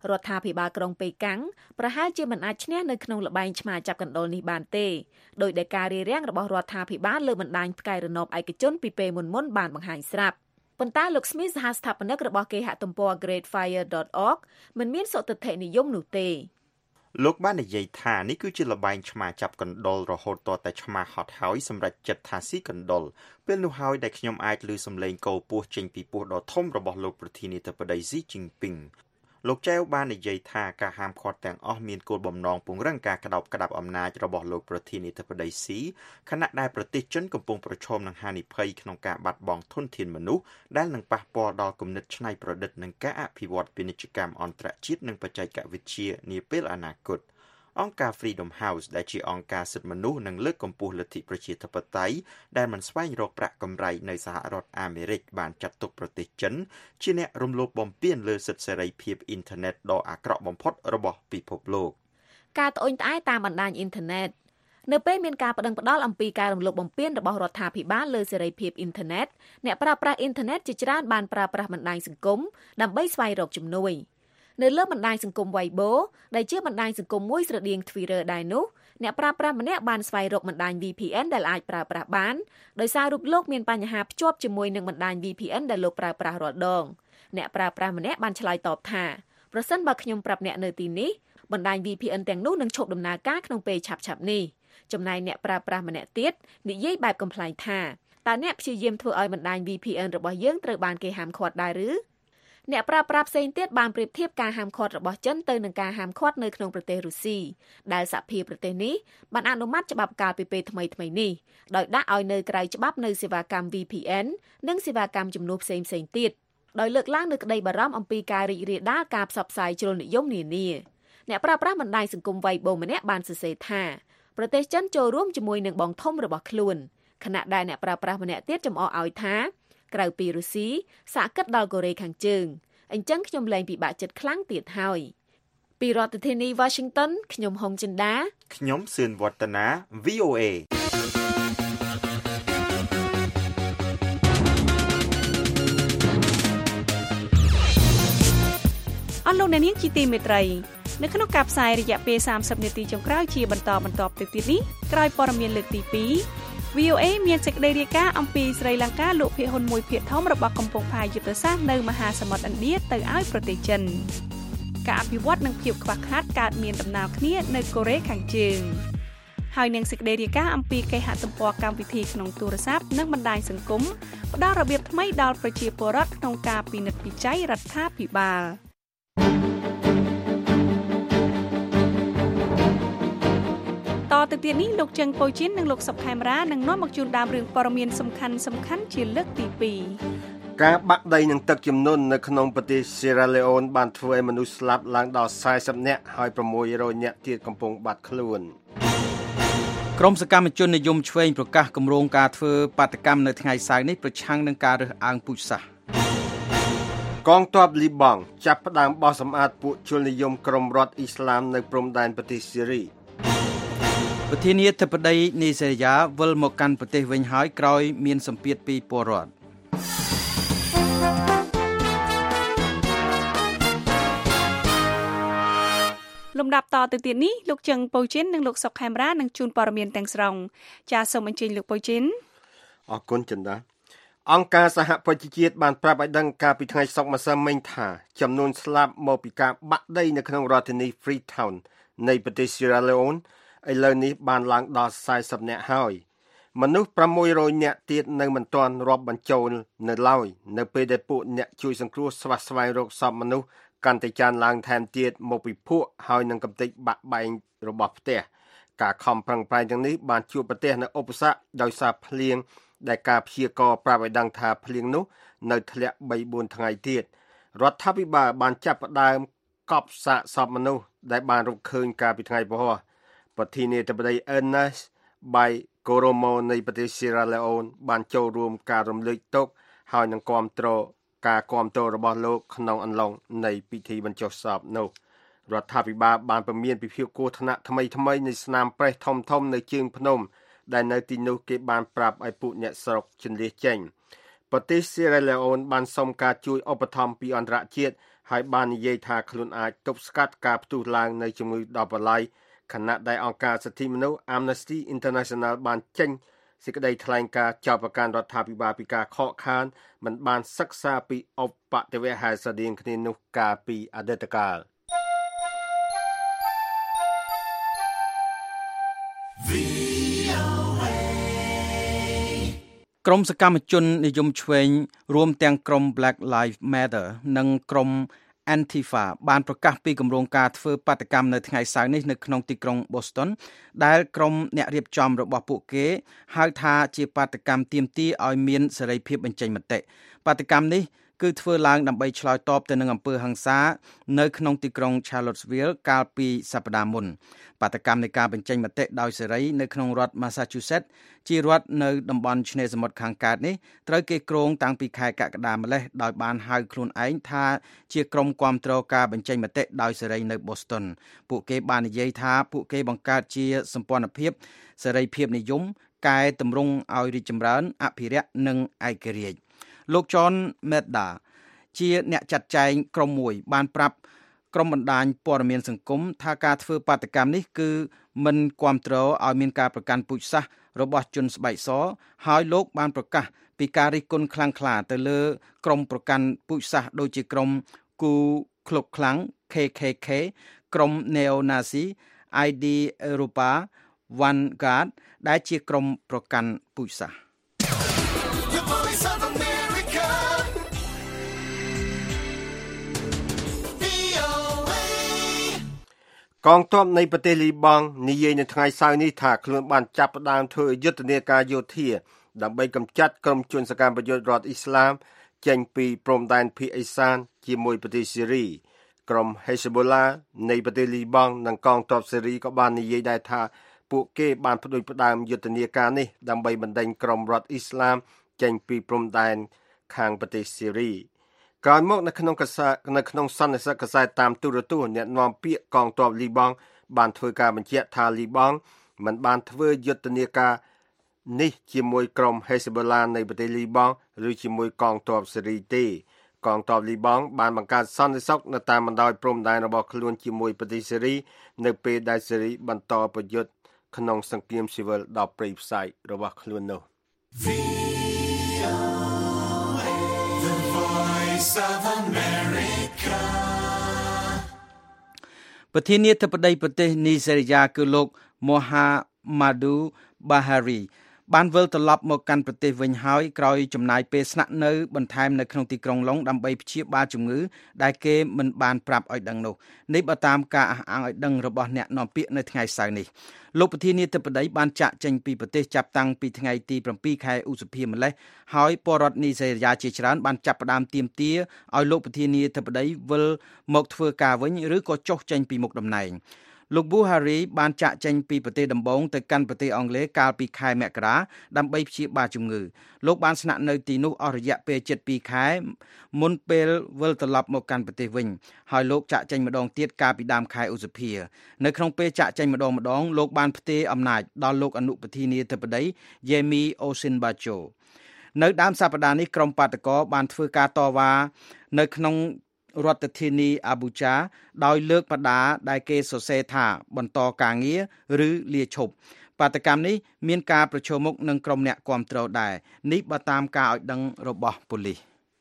រដ្ឋាភិបាលក្រុងប៉េកាំងប្រហែលជាមិនអាចឈ្នះនៅក្នុងល្បែងឆ្មាចាប់កណ្ដុរនេះបានទេដោយដែលការរារាំងរបស់រដ្ឋាភិបាលលើបណ្ដាញផ្កាយរណបឯកជនពីពេលមុនមុនបានបង្ហាញស្រាប់ប៉ុន្តែលោក Smith សហស្ថាបនិករបស់គេហទំព័រ great fire dot org មិនមានសុទិដ្ឋិនិយមនោះទេលោកបាននិយាយថានេះគឺជាល្បែងឆ្មាចាប់កណ្ដុររហូតតតែឆ្មាហត់ហើយសម្រាប់ចិត្តថាស៊ីកណ្ដុរពេលនោះហើយដែលខ្ញុំអាចឮសំឡេងកោពស់ចេញពីពោះដ៏ធំរបស់លោកប្រធានាធិបតី Xi Jinping លោកចៅបាននិយាយថាការហាមឃាត់ទាំងអស់មានគោលបំណងពង្រឹងការក្តោបក្តាប់អំណាចរបស់លោកប្រធានាធិបតី Xi ខណៈដែលប្រទេសចិនកំពុងប្រឈមនឹងហានិភ័យក្នុងការបាត់បង់ធនធានមនុស្សដែលនឹងប៉ះពាល់ដល់គំនិតច្នៃប្រឌិតនិងការអភិវឌ្ឍពាណិជ្ជកម្មអន្តរជាតិនិងបច្ចេកវិទ្យានាពេលអនាគតអង្គការ Freedom House ដែលជាអង្គការសិទ្ធិមនុស្សនិងលើកកម្ពស់លទ្ធិប្រជាធិបតេយ្យដែលមិនស្វែងរកប្រាក់កម្រៃនៅសហរដ្ឋអាមេរិកបានចាត់ទុកប្រទេសចិនជាអ្នករំលោភបំពានលើសិទ្ធិសេរីភាពអ៊ីនធឺណិតដ៏អាក្រក់បំផុតរបស់ពិភពលោកការត្អូញត្អែរតាមបណ្ដាញអ៊ីនធឺណិតនៅពេលមានការប្តឹងផ្តល់អំពីការរំលោភបំពានរបស់រដ្ឋាភិបាលលើសេរីភាពអ៊ីនធឺណិតអ្នកប្រើប្រាស់អ៊ីនធឺណិតជាច្រើនបានប្រើប្រាស់បណ្ដាញសង្គមដើម្បីស្វែងរកជំនួយនៅលើបណ្ដាញសង្គម Weibo ដែលជាបណ្ដាញសង្គមមួយស្រដៀង Twitter ដែរនោះអ្នកប្រើប្រាស់ម្នាក់បានស្វែងរកបណ្ដាញ V P N ដែលអាចប្រើប្រាស់បានដោយសាររូបលោកមានបញ្ហាភ្ជាប់ជាមួយនឹងបណ្ដាញ V P N ដែលលោកប្រើប្រាស់រាល់ដងអ្នកប្រើប្រាស់ម្នាក់បានឆ្លើយតបថាប្រសិនបើខ្ញុំប្រាប់អ្នកនៅទីនេះបណ្ដាញ V P N ទាំងនោះនឹងឈប់ដំណើរការក្នុងពេលឆាប់ៗនេះចំណែកអ្នកប្រើប្រាស់ម្នាក់ទៀតនិយាយបែបកំ pl ែងថាតើអ្នកព្យាយាមធ្វើឲ្យបណ្ដាញ V P N របស់យើងត្រូវបានគេហាមឃាត់ដែរឬអ្នកប្រើប្រាស់ផ្សេងទៀតបានប្រៀបធៀបការហាមឃាត់របស់ចិនទៅនឹងការហាមឃាត់នៅក្នុងប្រទេសរុស្ស៊ីដែលសហភាពប្រទេសនេះបានអនុម័តច្បាប់កាលពីពេលថ្មីៗនេះដោយដាក់ឲ្យនៅក្រៅច្បាប់នៅសេវាកម្ម V P N និងសេវាកម្មជំនួសផ្សេងៗទៀតដោយលើកឡើងនូវក្តីបារម្ភអំពីការរីករាលដាលការផ្សព្វផ្សាយជ្រុលនិយមនានាអ្នកប្រើប្រាស់បណ្ដាញសង្គម Weibo ម្នាក់បានសរសេរថាប្រទេសចិនចូលរួមជាមួយនឹងបងធំរបស់ខ្លួនខណៈដែលអ្នកប្រើប្រាស់ម្នាក់ទៀតចំអកឲ្យថាក្រៅពីរុស្ស៊ីសហគិតដល់កូរ៉េខាងជើងអញ្ចឹងខ្ញុំលែងពិបាកចិត្តខ្លាំងទៀតហើយពីរដ្ឋធានី Washington ខ្ញុំហុងចិន្តាខ្ញុំសឿនវឌ្ឍនា V O A អស់លោកអ្នកនាងជាទីមេត្រីនៅក្នុងការផ្សាយរយៈពេលសាមសិបនាទីចុងក្រោយជាបន្តបន្តទៅទៀតនេះក្រោយព័ត៌មានលើកទីពីរV O A មានសេចក្តីរាយការណ៍អំពីស្រីលង្កាលក់ភាគហ៊ុនមួយភាគធំរបស់កំពង់ផែយុទ្ធសាស្ត្រនៅមហាសមុទ្រឥណ្ឌាទៅឲ្យប្រទេសចិនការអភិវឌ្ឍនិងភាពខ្វះខាតកើតមានដំណើរគ្នានៅកូរ៉េខាងជើងហើយនឹងសេចក្តីរាយការណ៍អំពីគេហទំព័រកម្មវិធីក្នុងទូរស័ព្ទនិងបណ្ដាញសង្គមផ្ដល់របៀបថ្មីដល់ប្រជាពលរដ្ឋក្នុងការពិនិត្យវិจัยរដ្ឋាភិបាលតទៅទៀតនេះលោកចឹងប៉ូជីននិងលោកសុកខេមរានឹងនាំមកជូនដើមរឿងព័ត៌មានសំខាន់សំខាន់ជាលើកទីពីរការបាក់ដីនឹងទឹកជំនន់នៅក្នុងប្រទេស Sierra Leone បានធ្វើឲ្យមនុស្សស្លាប់ឡើងដល់สี่สิบនាក់ហើយ៦រយនាក់ទៀតកំពុងបាត់ខ្លួនក្រុមសកម្មជននិយមឆ្វេងប្រកាសគម្រោងការធ្វើបាតកម្មនៅថ្ងៃសៅរ៍នេះប្រឆាំងនឹងការរើសអើងពូជសាសន៍កងទ័ពលីបង់ចាប់ផ្ដើមបោះសម្អាតពួកជននិយមក្រុមរដ្ឋអ៊ីស្លាមនៅព្រំដែនប្រទេសស៊េរីប្រធានាធិបតីនីសេរីយ៉ាវិលមកកាន់ប្រទេសវិញហើយក្រោយមានសម្ពាធពីពលរដ្ឋលំដាប់តទៅទៀតនេះលោកចឹងប៉ូជីននិងលោកសុកខេមរានឹងជូនព័ត៌មានទាំងស្រុងចាសសូមអញ្ជើញលោកប៉ូជីនអរគុណចិន្តាអង្គការសហប្រជាជាតិបានប្រាប់ឲ្យដឹងកាលពីថ្ងៃសុក្រម្សិលមិញថាចំនួនស្លាប់មកពីការបាក់ដីនៅក្នុងរដ្ឋធានី Freetown នៃប្រទេស Sierra Leone ឥឡូវនេះបានឡើងដល់สี่สิบនាក់ហើយមនុស្សsáuរយនាក់ទៀតនៅមិនទាន់រាប់បញ្ចូលនៅឡើយនៅពេលដែលពួកអ្នកជួយសង្គ្រោះស្វះស្វែងរកសពមនុស្សកាន់តែច្រើនឡើងថែមទៀតមកពីភក់ហើយនឹងកំទេចបាក់បែករបស់ផ្ទះការខំប្រឹងប្រែងទាំងនេះបានជួបប្រទះនៅឧបសគ្គដោយសារភ្លៀងដែលការព្យាករណ៍ប្រាប់ឲ្យដឹងថាភ្លៀងនោះនៅធ្លាក់បីបួនថ្ងៃទៀតរដ្ឋាភិបាលបានចាប់ផ្ដើមកប់សាកសពមនុស្សដែលបានរកឃើញកាលពីថ្ងៃពហុប្រធានាធិបតី Ernest Bai Koroma នៃប្រទេស Sierra Leone បានចូលរួមការរំលែកទុក្ខហើយនឹងគាំទ្រការគាំទ្ររបស់លោកក្នុងអំឡុងនៃពិធីបញ្ចុះសពនោះរដ្ឋាភិបាលបានពមៀនពិភាក្សាគ្រោះថ្នាក់ថ្មីថ្មីនៃស្នាមប្រេះធំធំនៅជើងភ្នំដែលនៅទីនោះគេបានប្រាប់ឲ្យពួកអ្នកស្រុកជន្លៀសចេញប្រទេស Sierra Leone បានសុំការជួយឧបត្ថម្ភពីអន្តរជាតិហើយបាននិយាយថាខ្លួនអាចទប់ស្កាត់ការផ្ទុះឡើងនៃជំងឺដល់បលាយខណៈដែលអង្គការសិទ្ធិមនុស្ស Amnesty International បានចេញសេចក្តីថ្លែងការណ៍ចោទប្រកាន់រដ្ឋាភិបាលពីការខកខានមិនបានសិក្សាពីឧបទ្ទវហេតុស្រដៀងគ្នានោះកាលពីអតីតកាលក្រុមសកម្មជននិយមឆ្វេងរួមទាំងក្រុម Black Lives Matter និងក្រុម Antifa បានប្រកាសពីគម្រោងការធ្វើបាតកម្មនៅថ្ងៃសៅរ៍នេះនៅក្នុងទីក្រុង Boston ដែលក្រុមអ្នករៀបចំរបស់ពួកគេហៅថាជាបាតកម្មទាមទារឲ្យមានសេរីភាពបញ្ចេញមតិបាតកម្មនេះគឺធ្វើឡើងដើម្បីឆ្លើយតបទៅនឹងអំពើហិង្សានៅក្នុងទីក្រុង Charlottesville កាលពីសប្តាហ៍មុនបាតកម្មនៃការបញ្ចេញមតិដោយសេរីនៅក្នុងរដ្ឋ Massachusetts ជារដ្ឋនៅតំបន់ឆ្នេរសមុទ្រខាងកើតនេះត្រូវគេគ្រោងតាំងពីខែកក្កដាម្លេះដោយបានហៅខ្លួនឯងថាជាក្រុមគាំទ្រការបញ្ចេញមតិដោយសេរីនៅ Boston ពួកគេបាននិយាយថាពួកគេបង្កើតជាសម្ព័ន្ធភាពសេរីភាពនិយមកែតម្រង់ឲ្យរីកចម្រើនអភិរក្សនិងឯករាជ្យលោក John Medda ជាអ្នកចាត់ចែងក្រុមមួយបានប្រាប់ក្រុមបណ្ដាញព័ត៌មានសង្គមថាការធ្វើបាតកម្មនេះគឺមិនគាំទ្រឲ្យមានការប្រកាន់ពូជសាសន៍របស់ជនស្បែកសហើយលោកបានប្រកាសពីការរិះគន់ខ្លាំងក្លាទៅលើក្រុមប្រកាន់ពូជសាសន៍ដូចជាក្រុមគូក្លុកខ្លាំង K K K ក្រុម Neo-Nazi I D Europa Vanguard ដែលជាក្រុមប្រកាន់ពូជសាសន៍កងទ័ពនៃប្រទេសលីបង់និយាយនៅថ្ងៃសៅរ៍នេះថាខ្លួនបានចាប់ផ្ដើមធ្វើយុទ្ធនាការយោធាដើម្បីកម្ចាត់ក្រុមជនសកម្មប្រយុទ្ធរដ្ឋអ៊ីស្លាមចេញពីព្រំដែនភាគឦសានជាមួយប្រទេសស៊េរីក្រុម Hezbollah នៃប្រទេសលីបង់និងកងទ័ពស៊េរីក៏បាននិយាយដែរថាពួកគេបានផ្ដួចផ្ដើមយុទ្ធនាការនេះដើម្បីបណ្ដេញក្រុមរដ្ឋអ៊ីស្លាមចេញពីព្រំដែនខាងប្រទេសស៊េរីក្រោយមកនៅក្នុងកាសែតនៅក្នុងសន្និសីទកាសែតតាមទូរទស្សន៍អ្នកនាំពាក្យកងទ័ពលីបង់បានធ្វើការបញ្ជាក់ថាលីបង់មិនបានធ្វើយុទ្ធនាការនេះជាមួយក្រុម Hezbollah នៃប្រទេសលីបង់ឬជាមួយកងទ័ពស៊េរីទេកងទ័ពលីបង់បានបង្កើតសន្តិសុខនៅតាមបណ្ដោយព្រំដែនរបស់ខ្លួនជាមួយប្រទេសស៊េរីនៅពេលដែលស៊េរីបន្តប្រយុទ្ធក្នុងសង្គ្រាមស៊ីវិលដល់ព្រៃផ្សៃរបស់ខ្លួននោះប្រធានាធិបតីប្រទេសនីហ្សេរីយ៉ាគឺលោក Muhammadu Buhari បានវិលត្រឡប់មកកាន់ប្រទេសវិញហើយក្រោយចំណាយពេលស្នាក់នៅបន្ថែមនៅក្នុងទីក្រុងឡុងដើម្បីព្យាបាលជំងឺដែលគេមិនបានប្រាប់ឲ្យដឹងនោះនេះបើតាមការអះអាងឲ្យដឹងរបស់អ្នកនាំពាក្យនៅថ្ងៃសៅរ៍នេះលោកប្រធានាធិបតីបានចាក់ចេញពីប្រទេសចាប់តាំងពីថ្ងៃទី7ខែឧសភាម្លេះហើយពលរដ្ឋនីហ្សេរីយ៉ាជាច្រើនបានចាប់ផ្ដើមទាមទារឲ្យលោកប្រធានាធិបតីវិលមកធ្វើការវិញឬក៏ចុះចេញពីមុខតំណែងលោក Buhari បានចាក់ចេញពីប្រទេសដំបូងទៅកាន់ប្រទេសអង់គ្លេសកាលពីខែមករាដើម្បីព្យាបាលជំងឺលោកបានស្នាក់នៅទីនោះអស់រយៈពេលជិតពីរខែមុនពេលវិលត្រឡប់មកកាន់ប្រទេសវិញហើយលោកចាក់ចេញម្ដងទៀតកាលពីដើមខែឧសភានៅក្នុងពេលចាក់ចេញម្ដងម្ដងលោកបានផ្ទេរអំណាចដល់លោកអនុប្រធានាធិបតី Yemi Osinbajo នៅដើមសប្តាហ៍នេះក្រុមបាតកោបានធ្វើការតវ៉ានៅក្នុងរដ្ឋធានីអាប៊ូចាដោយលើកបដាដែលគេសរសេរថាបន្តការងារឬលាឈប់បាតកម្មនេះមានការប្រឈមមុខនឹងក្រុមអ្នកគាំទ្រដែរនេះបើតាមការឲ្យដឹងរបស់ប៉ូលីស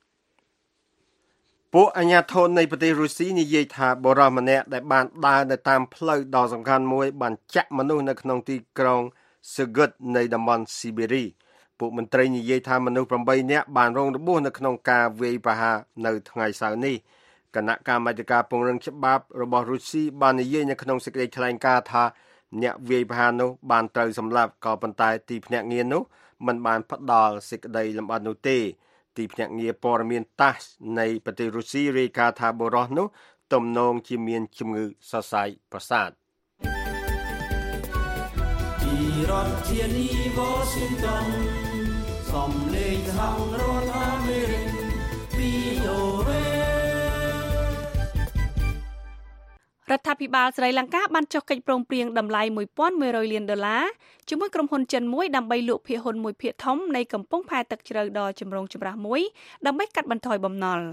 ពួកអាជ្ញាធរនៃប្រទេសរុស្ស៊ីនិយាយថាបរិសម្នាក់ដែលបានដើរនៅតាមផ្លូវដ៏សំខាន់មួយបានចាក់មនុស្សនៅក្នុងទីក្រុង Surgut នៃតំបន់ស៊ីបេរីពួកមន្ត្រីនិយាយថាមនុស្សប្រាំបីនាក់បានរងរបួសនៅក្នុងការវាយប្រហារនៅថ្ងៃសៅរ៍នេះគណៈកម្មាធិការពង្រឹងច្បាប់របស់រុស្ស៊ីបាននិយាយនៅក្នុងសេចក្តីថ្លែងការណ៍ថាអ្នកវាយប្រហារនោះបានត្រូវសម្លាប់ក៏ប៉ុន្តែទីភ្នាក់ងារនោះមិនបានផ្ដល់សេចក្តីលម្អិតនោះទេទីភ្នាក់ងារព័ត៌មាន TASS នៃប្រទេសរុស្ស៊ីរាយការណ៍ថាបុរសនោះទំនងជាមានជំងឺសរសៃប្រសាទពីរដ្ឋធានី Washington សំឡេងខាងរដ្ឋអាមេរិក វី អូ អេរដ្ឋាភិបាលស្រីលង្កាបានចុះកិច្ចព្រមព្រៀងតម្លៃមួយពាន់មួយរយលានដុល្លារជាមួយក្រុមហ៊ុនចិនមួយដើម្បីលក់ភាគហ៊ុនមួយភាគធំនៃកំពង់ផែទឹកជ្រៅដ៏ចម្រូងចម្រាសមួយដើម្បីកាត់បន្ថយបំណុល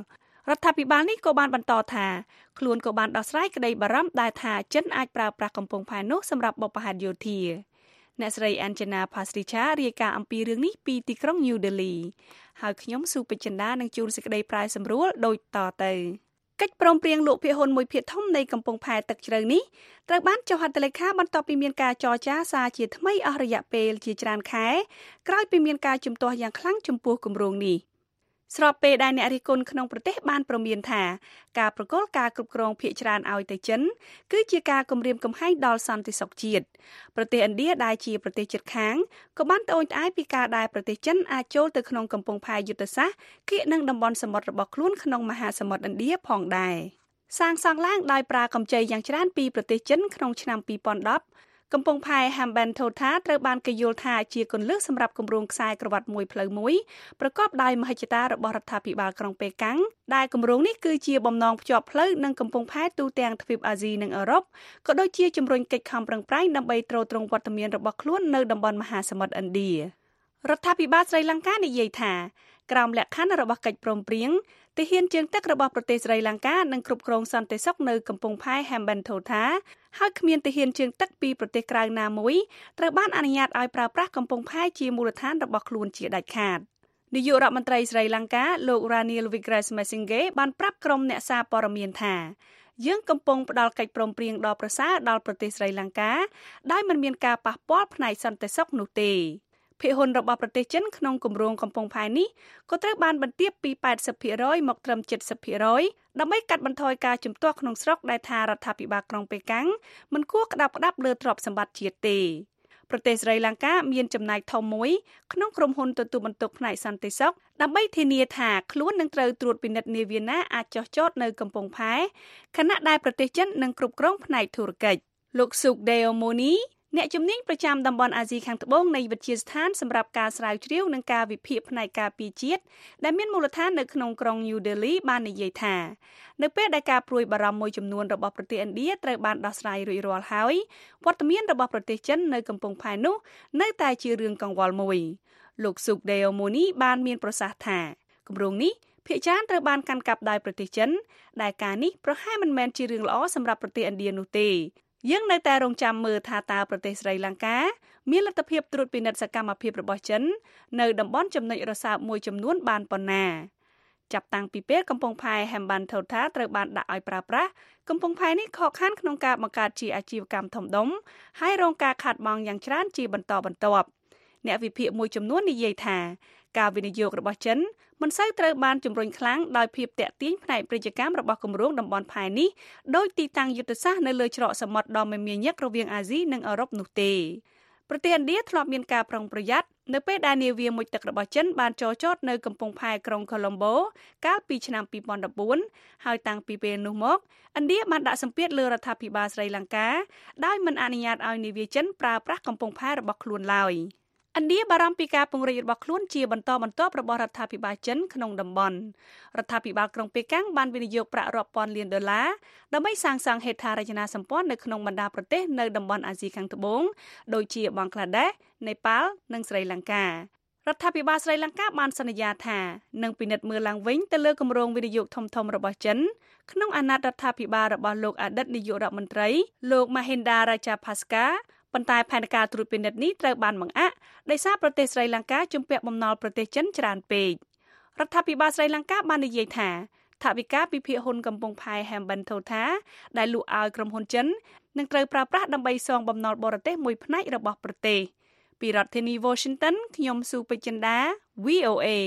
រដ្ឋាភិបាលនេះក៏បានបន្តថាខ្លួនក៏បានដោះស្រាយក្តីបារម្ភដែលថាចិនអាចប្រើប្រាស់កំពង់ផែនោះសម្រាប់បុព្វហេតុយោធាអ្នកស្រី Anjana Pasricha រាយការណ៍អំពីរឿងនេះពីទីក្រុង New Delhi ហើយខ្ញុំស៊ូពេជ្រចិន្តានឹងជួនសេចក្តីប្រាយសម្រួលដូចតទៅកិច្ចព្រមព្រៀងលក់ភាគហ៊ុនមួយភាគធំនៃកំពង់ផែទឹកជ្រៅនេះត្រូវបានចុះហត្ថលេខាបន្ទាប់ពីមានការចរចាសារជាថ្មីអស់រយៈពេលជាច្រើនខែក្រោយពីមានការជំទាស់យ៉ាងខ្លាំងចំពោះគម្រោងនេះស្របពេលដែលអ្នករិះគន់ក្នុងប្រទេសបានប្រមានថាការប្រកល់ការគ្រប់គ្រងភាគច្រើនឲ្យទៅចិនគឺជាការគំរាមកំហែងដល់សន្តិសុខជាតិប្រទេសឥណ្ឌាដែលជាប្រទេសជិតខាងក៏បានត្អូញត្អែរពីការដែលប្រទេសចិនអាចចូលទៅក្នុងកំពង់ផែយុទ្ធសាស្ត្រគៀកនឹងតំបន់សមុទ្ររបស់ខ្លួនក្នុងមហាសមុទ្រឥណ្ឌាផងដែរសាងសង់ឡើងដោយប្រើកម្ចីយ៉ាងច្រើនពីប្រទេសចិនក្នុងឆ្នាំពីរពាន់ដប់កំពង់ផែ Hambantota ត្រូវបានគេយល់ថាជាគន្លឹះសម្រាប់គម្រោងខ្សែក្រវ៉ាត់មួយផ្លូវមួយប្រកបដោយមហិច្ឆតារបស់រដ្ឋាភិបាលក្រុងប៉េកាំងដែលគម្រោងនេះគឺជាបំណងភ្ជាប់ផ្លូវនឹងកំពង់ផែទូទាំងទ្វីបអាស៊ីនិងអឺរ៉ុបក៏ដូចជាជំរុញកិច្ចខំប្រឹងប្រែងដើម្បីទ្រទ្រង់វត្តមានរបស់ខ្លួននៅតំបន់មហាសមុទ្រឥណ្ឌារដ្ឋាភិបាលស្រីលង្កានិយាយថាក្រោមលក្ខខណ្ឌរបស់កិច្ចព្រមព្រៀងទាហានជើងទឹករបស់ប្រទេសស្រីលង្កានឹងគ្រប់គ្រងសន្តិសុខនៅកំពង់ផែ Hambantota ហើយគ្មានទាហានជើងទឹកពីប្រទេសក្រៅណាមួយត្រូវបានអនុញ្ញាតឲ្យប្រើប្រាស់កំពង់ផែជាមូលដ្ឋានរបស់ខ្លួនជាដាច់ខាតនាយករដ្ឋមន្ត្រីស្រីលង្កាលោក Ranil Wickremesinghe បានប្រាប់ក្រុមអ្នកសារព័ត៌មានថាយើងកំពុងផ្ដល់កិច្ចព្រមព្រៀងដ៏ប្រសើរដល់ប្រទេសស្រីលង្កាដោយមិនមានការប៉ះពាល់ផ្នែកសន្តិសុខនោះទេភាគហ៊ុនរបស់ប្រទេសចិនក្នុងគម្រោងកំពង់ផែនេះក៏ត្រូវបានបន្ទាបពី แปดสิบเปอร์เซ็นต์ មកត្រឹម เจ็ดสิบเปอร์เซ็นต์ ដើម្បីកាត់បន្ថយការជំទាស់ក្នុងស្រុកដែលថារដ្ឋាភិបាលក្រុងប៉េកាំងមិនគួរក្តាប់ក្តាប់លើទ្រព្យសម្បត្តិជាតិទេប្រទេសស្រីលង្កាមានចំណែកធំមួយក្នុងក្រុមហ៊ុនទទួលបន្ទុកផ្នែកសន្តិសុខដើម្បីធានាថាខ្លួននឹងត្រូវត្រួតពិនិត្យនាវាណាអាចចុះចតនៅកំពង់ផែខណៈដែលប្រទេសចិននឹងគ្រប់គ្រងផ្នែកធុរកិច្ចលោក Sukdeo Moniអ្នកជំនាញប្រចាំតំបន់អាស៊ីខាងត្បូងនៃវិទ្យាស្ថានសម្រាប់ការស្រាវជ្រាវនិងការវិភាគផ្នែកការពារជាតិដែលមានមូលដ្ឋាននៅក្នុងក្រុង New Delhi បាននិយាយថានៅពេលដែលការព្រួយបារម្ភមួយចំនួនរបស់ប្រទេសឥណ្ឌាត្រូវបានដោះស្រាយរួចរាល់ហើយវត្តមានរបស់ប្រទេសចិននៅកំពង់ផែនោះនៅតែជារឿងកង្វល់មួយលោក Sukdeo Moni បានមានប្រសាសន៍ថាគម្រោងនេះភាគច្រើនត្រូវបានកាន់កាប់ដោយប្រទេសចិនដែលការនេះប្រហែលមិនមែនជារឿងល្អសម្រាប់ប្រទេសឥណ្ឌានោះទេយើងនៅតែរងចាំមើលថាតើប្រទេសស្រីលង្កាមានលទ្ធភាពត្រួតពិនិត្យសកម្មភាពរបស់ចិននៅតំបន់ចំណុចរសើបមួយចំនួនបានប៉ុណ្ណាចាប់តាំងពីពេលកំពង់ផែ Hambantota ត្រូវបានដាក់ឲ្យប្រើប្រាស់កំពង់ផែនេះខកខានក្នុងការបង្កើតជាអាជីវកម្មធំដុំហើយរងការខាតបង់យ៉ាងច្រើនជាបន្តបន្ទាប់អ្នកវិភាគមួយចំនួននិយាយថាការវិនិយោគរបស់ចិនមិនសូវត្រូវបានជំរុញខ្លាំងដោយភាពតាក់ទាញផ្នែកពាណិជ្ជកម្មរបស់គម្រោងតំបន់ផែនេះដោយទីតាំងយុទ្ធសាស្ត្រនៅលើច្រកសមុទ្រដ៏មមាញឹករវាងអាស៊ីនិងអឺរ៉ុបនោះទេប្រទេសឥណ្ឌាធ្លាប់មានការប្រុងប្រយ័ត្ននៅពេលដែលនាវាមុជទឹករបស់ចិនបានចរចតនៅកំពង់ផែក្រុង Colombo កាលពីឆ្នាំពីរពាន់ដប់បួនហើយតាំងពីពេលនោះមកឥណ្ឌាបានដាក់សម្ពាធលើរដ្ឋាភិបាលស្រីលង្កាដោយមិនអនុញ្ញាតឲ្យនាវាចិនប្រើប្រាស់កំពង់ផែរបស់ខ្លួនឡើយឥណ្ឌាបារម្ភពីការពង្រីករបស់ខ្លួនជាបន្តបន្ទាប់របស់រដ្ឋាភិបាលចិនក្នុងតំបន់រដ្ឋាភិបាលក្រុងប៉េកាំងបានវិនិយោគប្រាក់រាប់ពាន់លានដុល្លារដើម្បីសាងសង់ហេដ្ឋារចនាសម្ព័ន្ធនៅក្នុងបណ្ដាប្រទេសនៅតំបន់អាស៊ីខាងត្បូងដូចជាបង់ក្លាដេសនេប៉ាល់និងស្រីលង្ការដ្ឋាភិបាលស្រីលង្កាបានសន្យាថានឹងពិនិត្យមើលឡើងវិញទៅលើគម្រោងវិនិយោគធំៗរបស់ចិនក្នុងអាណត្តិរដ្ឋាភិបាលរបស់លោកអតីតនាយករដ្ឋមន្ត្រីលោក Mahinda Rajapaksaប៉ុន្តែផែនការត្រួតពិនិត្យនេះត្រូវបានបង្អាក់ដោយសារប្រទេសស្រីលង្កាជំពាក់បំណុលប្រទេសចិនច្រើនពេករដ្ឋាភិបាលស្រីលង្កាបាននិយាយថាថវិកាពីភាគហ៊ុនកំពង់ផែ Hambantota ដែលលក់ឲ្យក្រុមហ៊ុនចិននឹងត្រូវប្រើប្រាស់ដើម្បីសងបំណុលបរទេសមួយផ្នែករបស់ប្រទេសពីរដ្ឋធានី Washington ខ្ញុំស៊ូពេជ្រចិន្តា វី អូ เอ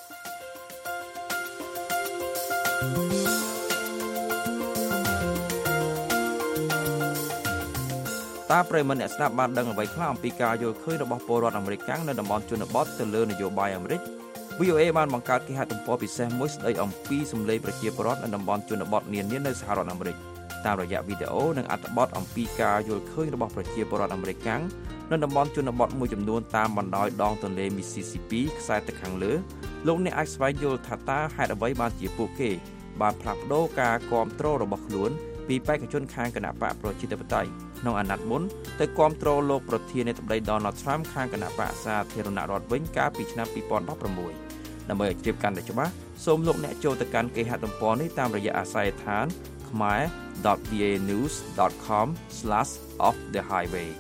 តើប្រិយមិត្តអ្នកស្ដាប់បានដឹងអ្វីខ្លះអំពីការយល់ឃើញរបស់ពលរដ្ឋអាមេរិកកាំងនៅតំបន់ជនបទទៅលើនយោបាយអាមេរិក វី អូ เอ បានបង្កើតគេហទំព័រពិសេសមួយស្ដីអំពីសម្លេងប្រជាពលរដ្ឋនៅតំបន់ជនបទនានានៅសហរដ្ឋអាមេរិកតាមរយៈវីដេអូនិងអត្ថបទអំពីការយល់ឃើញរបស់ប្រជាពលរដ្ឋអាមេរិកកាំងនៅតំបន់ជនបទមួយចំនួនតាមបណ្ដោយដងទន្លេ Mississippi ខ្សែទឹកខាងលើលោកអ្នកអាចស្វែងយល់ថាតើហេតុអ្វីបានជាពួកគេបានផ្លាស់ប្ដូរការគ្រប់គ្រងរបស់ខ្លួនពីបេក្ខជនខាងគណបកប្រជាធិបតេយ្យក្នុងអាណត្តិមុនទៅគ្រប់គ្រងលោកប្រធានាធិបតី Donald Trump ខាងគណបកសាធារណរដ្ឋវិញកាលពីឆ្នាំពីរពាន់ដប់ប្រាំមួយដើម្បីឲ្យជ្រាបកាន់តែច្បាស់សូមលោកអ្នកចូលទៅកាន់គេហទំព័រនេះតាមរយៈអាស័យដ្ឋាន khmae dot v a news dot com slash off the highway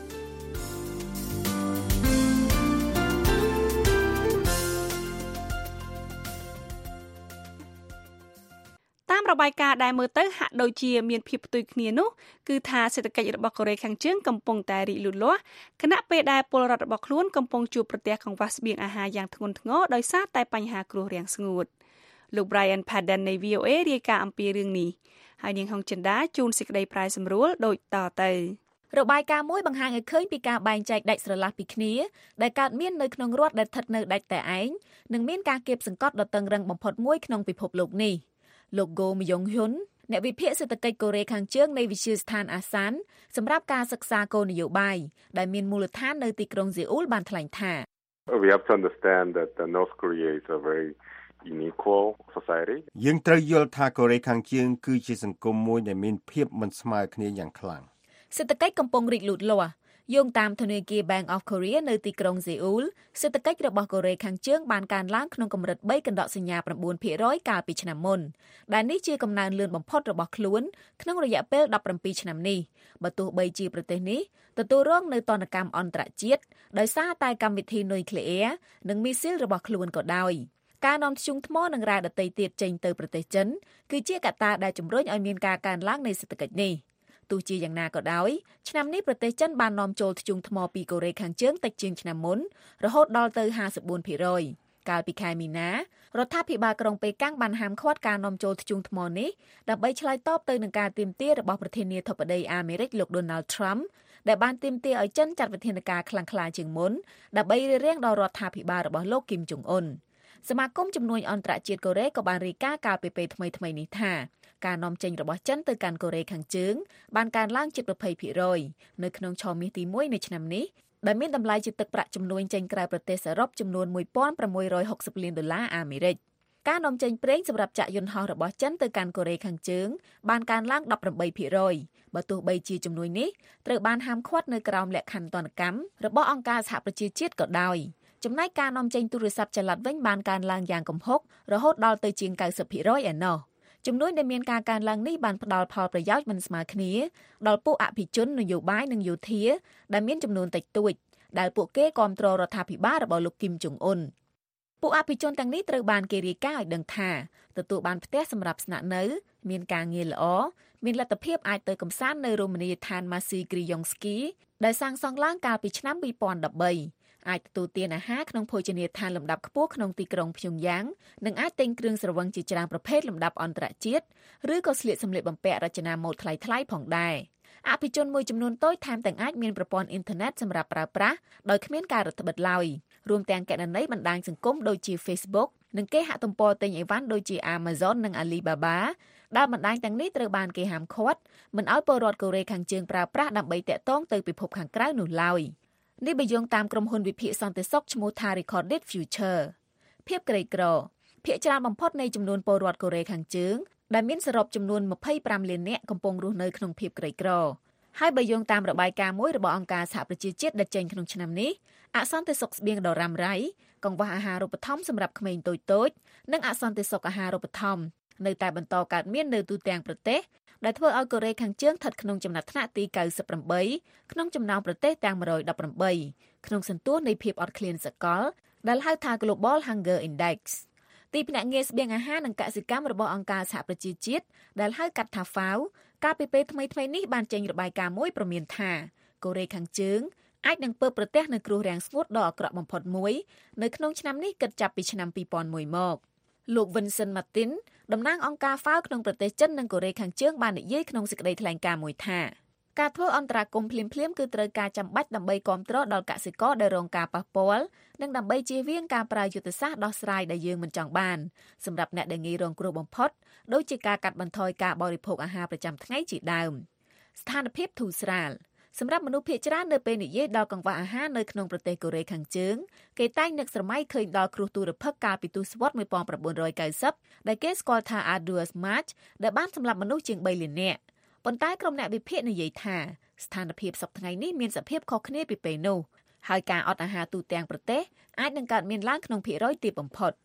តាមរបាយការណ៍ដែលមើលទៅហាក់ដូចជាមានភាពផ្ទុយគ្នានោះគឺថាសេដ្ឋកិច្ចរបស់កូរ៉េខាងជើងកំពុងតែរីកលូតលាស់ខណៈពេលដែលពលរដ្ឋរបស់ខ្លួនកំពុងជួបប្រទះកង្វះស្បៀងអាហារយ៉ាងធ្ងន់ធ្ងរដោយសារតែបញ្ហាគ្រោះរាំងស្ងួតលោក Brian Padden នៃ V O A រាយការណ៍អំពីរឿងនេះហើយនាងហុងចិន្តាជួនសេចក្តីប្រាយសម្រួលដូចតទៅរបាយការណ៍មួយបង្ហាញឲ្យឃើញពីការបែងចែកដាច់ស្រឡះពីគ្នាដែលកើតមាននៅក្នុងរដ្ឋដែលស្ថិតនៅដាច់តែឯងនិងមានការគៀបសង្កត់ដ៏តឹងរ៉ឹងបំផុតមួយក្នុងពិភពលោកនេះលោកហ្គោមយ៉ុងហ៊ុនអ្នកវិភាគសេដ្ឋកិច្ចកូរ៉េខាងជើងនៃវិទ្យាស្ថានអាសានសម្រាប់ការសិក្សាគោលនយោបាយដែលមានមូលដ្ឋាននៅទីក្រុងសេអ៊ូលបានថ្លែងថា We have to understand that North Korea is a very unequal society យើងត្រូវយល់ថាកូរ៉េខាងជើងគឺជាសង្គមមួយដែលមានភាពមិនស្មើគ្នាយ៉ាងខ្លាំងសេដ្ឋកិច្ចកំពុងរីកលូតលាស់យោងតាមធនាគារ Bank of Korea នៅទីក្រុងសេអ៊ូលសេដ្ឋកិច្ចរបស់កូរ៉េខាងជើងបានកើនឡើងក្នុងកម្រិត3កណ្ដកសញ្ញា 9ភាគរយ កាលពីឆ្នាំមុនដែលនេះជាកំណើនលឿនបំផុតរបស់ខ្លួនក្នុងរយៈពេល17ឆ្នាំនេះបើទោះបីជាប្រទេសនេះទទួលរងនូវទណ្ឌកម្មអន្តរជាតិដោយសារតែកម្មវិធីនុយក្លេអ៊ែរនិងមីស៊ីលរបស់ខ្លួនក៏ដោយការនាំធ្យូងថ្មនិងរ៉ែដទៃទៀតចេញទៅប្រទេសចិនគឺជាកត្តាដែលជំរុញឲ្យមានការកើនឡើងនៃសេដ្ឋកិច្ចនេះទោះជាយ៉ាងណាក៏ដោយឆ្នាំនេះប្រទេសចិនបាននាំចូលធ្យូងថ្មពីកូរ៉េខាងជើងតិចជាងឆ្នាំមុនរហូតដល់ទៅห้าสิบสี่ភាគរយ កាលពីខែមីនារដ្ឋាភិបាលក្រុងប៉េកាំងបានហាមឃាត់ការនាំចូលធ្យូងថ្មនេះដើម្បីឆ្លើយតបទៅនឹងការទាមទាររបស់ប្រធានាធិបតីអាមេរិកលោក Donald Trump ដែលបានទាមទារឲ្យចិនចាត់វិធានការខ្លាំងក្លាជាងមុនដើម្បីរារាំងដល់រដ្ឋាភិបាលរបស់លោកគីមចុងអ៊ុនសមាគមជំនួយអន្តរជាតិកូរ៉េក៏បានរាយការណ៍កាលពីពេលថ្មីៗនេះថាការនាំចេញរបស់ចិនទៅកាន់កូរ៉េខាងជើងបានកើនឡើងជិតยี่สิบភាគរយ នៅក្នុងឆមាសទីមួយនៃឆ្នាំនេះដែលមានតម្លៃជាទឹកប្រាក់ជំនួយចេញក្រៅប្រទេសសរុបចំនួនone thousand six hundred sixtyលានដុល្លារអាមេរិកការនាំចេញប្រេងសម្រាប់ចាក់យន្តហោះរបស់ចិនទៅកាន់កូរ៉េខាងជើងបានកើនឡើងeighteenភាគរយ បើទោះបីជាជំនួយនេះត្រូវបានហាមឃាត់នៅក្រោមលក្ខខណ្ឌទណ្ឌកម្មរបស់អង្គការសហប្រជាជាតិក៏ដោយចំណែកការនាំចេញទូរស័ព្ទចល័តវិញបានកើនឡើងយ៉ាងគំហុករហូតដល់ទៅជាងninetyភាគរយ ឯណោះជំនួយដែលមានការកើនឡើងនេះបានផ្ដល់ផលប្រយោជន៍មិនស្មើគ្នាដល់ពួកអភិជននយោបាយនិងយោធាដែលមានចំនួនតិចតួចដែលពួកគេគាំទ្ររដ្ឋាភិបាលរបស់លោកគីមចុងអ៊ុនពួកអភិជនទាំងនេះត្រូវបានគេរាយការណ៍ឲ្យដឹងថាទទួលបានផ្ទះសម្រាប់ស្នាក់នៅមានការងារល្អមានលទ្ធភាពអាចទៅកម្សាន្តនៅរមណីយដ្ឋាន Masi Griyongski ដែលសាងសង់ឡើងកាលពីឆ្នាំtwo thousand thirteenអាចទទួលទានអាហារក្នុងភោជនីយដ្ឋានលំដាប់ខ្ពស់ក្នុងទីក្រុងភ្យុងយ៉ាងនិងអាចទិញគ្រឿងស្រវឹងជាច្រើនប្រភេទលំដាប់អន្តរជាតិឬក៏ស្លៀកសម្លៀកបំពាក់រចនាម៉ូដថ្លៃៗផងដែរអភិជនមួយចំនួនតូចថែមទាំងអាចមានប្រព័ន្ធអ៊ីនធឺណិតសម្រាប់ប្រើប្រាស់ដោយគ្មានការរឹតបន្តឹងឡើយរួមទាំងគណនីបណ្ដាញសង្គមដូចជា Facebook និងគេហទំព័រទិញអីវ៉ាន់ដូចជា Amazon និង Alibaba ដែលបណ្ដាញទាំងនេះត្រូវបានគេហាមឃាត់មិនឲ្យពលរដ្ឋកូរ៉េខាងជើងប្រើប្រាស់ដើម្បីតាក់ទងទៅពិភពខាងក្រៅនោះឡើយនេះបើយោងតាមក្រុមហ៊ុនវិភាគសន្តិសុខឈ្មោះថា Recorded Future ភាពក្រីក្រភាគច្រើនបំផុតនៃចំនួនពលរដ្ឋកូរ៉េខាងជើងដែលមានសរុបចំនួនtwenty-fiveលាននាក់កំពុងរស់នៅក្នុងភាពក្រីក្រហើយបើយោងតាមរបាយការណ៍មួយរបស់អង្គការសហប្រជាជាតិដែលចេញក្នុងឆ្នាំនេះអសន្តិសុខស្បៀងដ៏រ៉ាំរ៉ៃកង្វះអាហារូបត្ថម្ភសម្រាប់ក្មេងតូចៗនិងអសន្តិសុខអាហារូបត្ថម្ភនៅតែបន្តកើតមាននៅទូទាំងប្រទេសដែលធ្វើឲ្យកូរ៉េខាងជើងស្ថិតក្នុងចំណាត់ថ្នាក់ទីninety-eightក្នុងចំណោមប្រទេសទាំងone hundred eighteenក្នុងសន្ទុះនៃភាពអត់ឃ្លានសកលដែលហៅថា Global Hunger Index ទីភ្នាក់ងារស្បៀងអាហារនិងកសិកម្មរបស់អង្គការសហប្រជាជាតិដែលហៅកាត់ថា F A O កាលពីពេលថ្មីៗនេះបានចេញរបាយការណ៍មួយព្រមានថាកូរ៉េខាងជើងអាចនឹងពើប្រទះនូវគ្រោះរាំងស្ងួតដ៏អាក្រក់បំផុតមួយនៅក្នុងឆ្នាំនេះគិតចាប់ពីឆ្នាំtwo thousand oneមកលោក Vincent Martin តំណាងអង្គការ F A O ក្នុងប្រទេសចិននិងកូរ៉េខាងជើងបាននិយាយក្នុងសេចក្តីថ្លែងការណ៍មួយថាការធ្វើអន្តរាគមន៍ភ្លាមៗគឺត្រូវការចាំបាច់ដើម្បីគាំទ្រដល់កសិករដែលរងការប៉ះពាល់និងដើម្បីជៀសវាងការប្រើយុទ្ធសាស្ត្រដោះស្រាយដែលយើងមិនចង់បានសម្រាប់អ្នកដែលងាយរងគ្រោះបំផុតដូចជាការកាត់បន្ថយការបរិភោគអាហារប្រចាំថ្ងៃជាដើមស្ថានភាពធូរស្រាលសម្រាប់មនុស្សភាគច្រើននៅពេលនិយាយដល់កង្វះអាហារនៅក្នុងប្រទេសកូរ៉េខាងជើងគេតែងនឹកស្រមៃឃើញដល់គ្រោះទុរភិក្សកាលពីទសវត្សរ៍nineteen ninetyដែលគេស្គាល់ថា Arduous March ដែលបានសម្លាប់មនុស្សជាងthreeលាននាក់ប៉ុន្តែក្រុមអ្នកវិភាគនិយាយថាស្ថានភាពសប្តាហ៍ថ្ងៃនេះមានសភាពខុសគ្នាពីពេលនោះហើយការអត់អាហារទូទាំងប្រទេសអាចនឹងកើតមានឡើងក្នុងភាគរយទាបបំផុត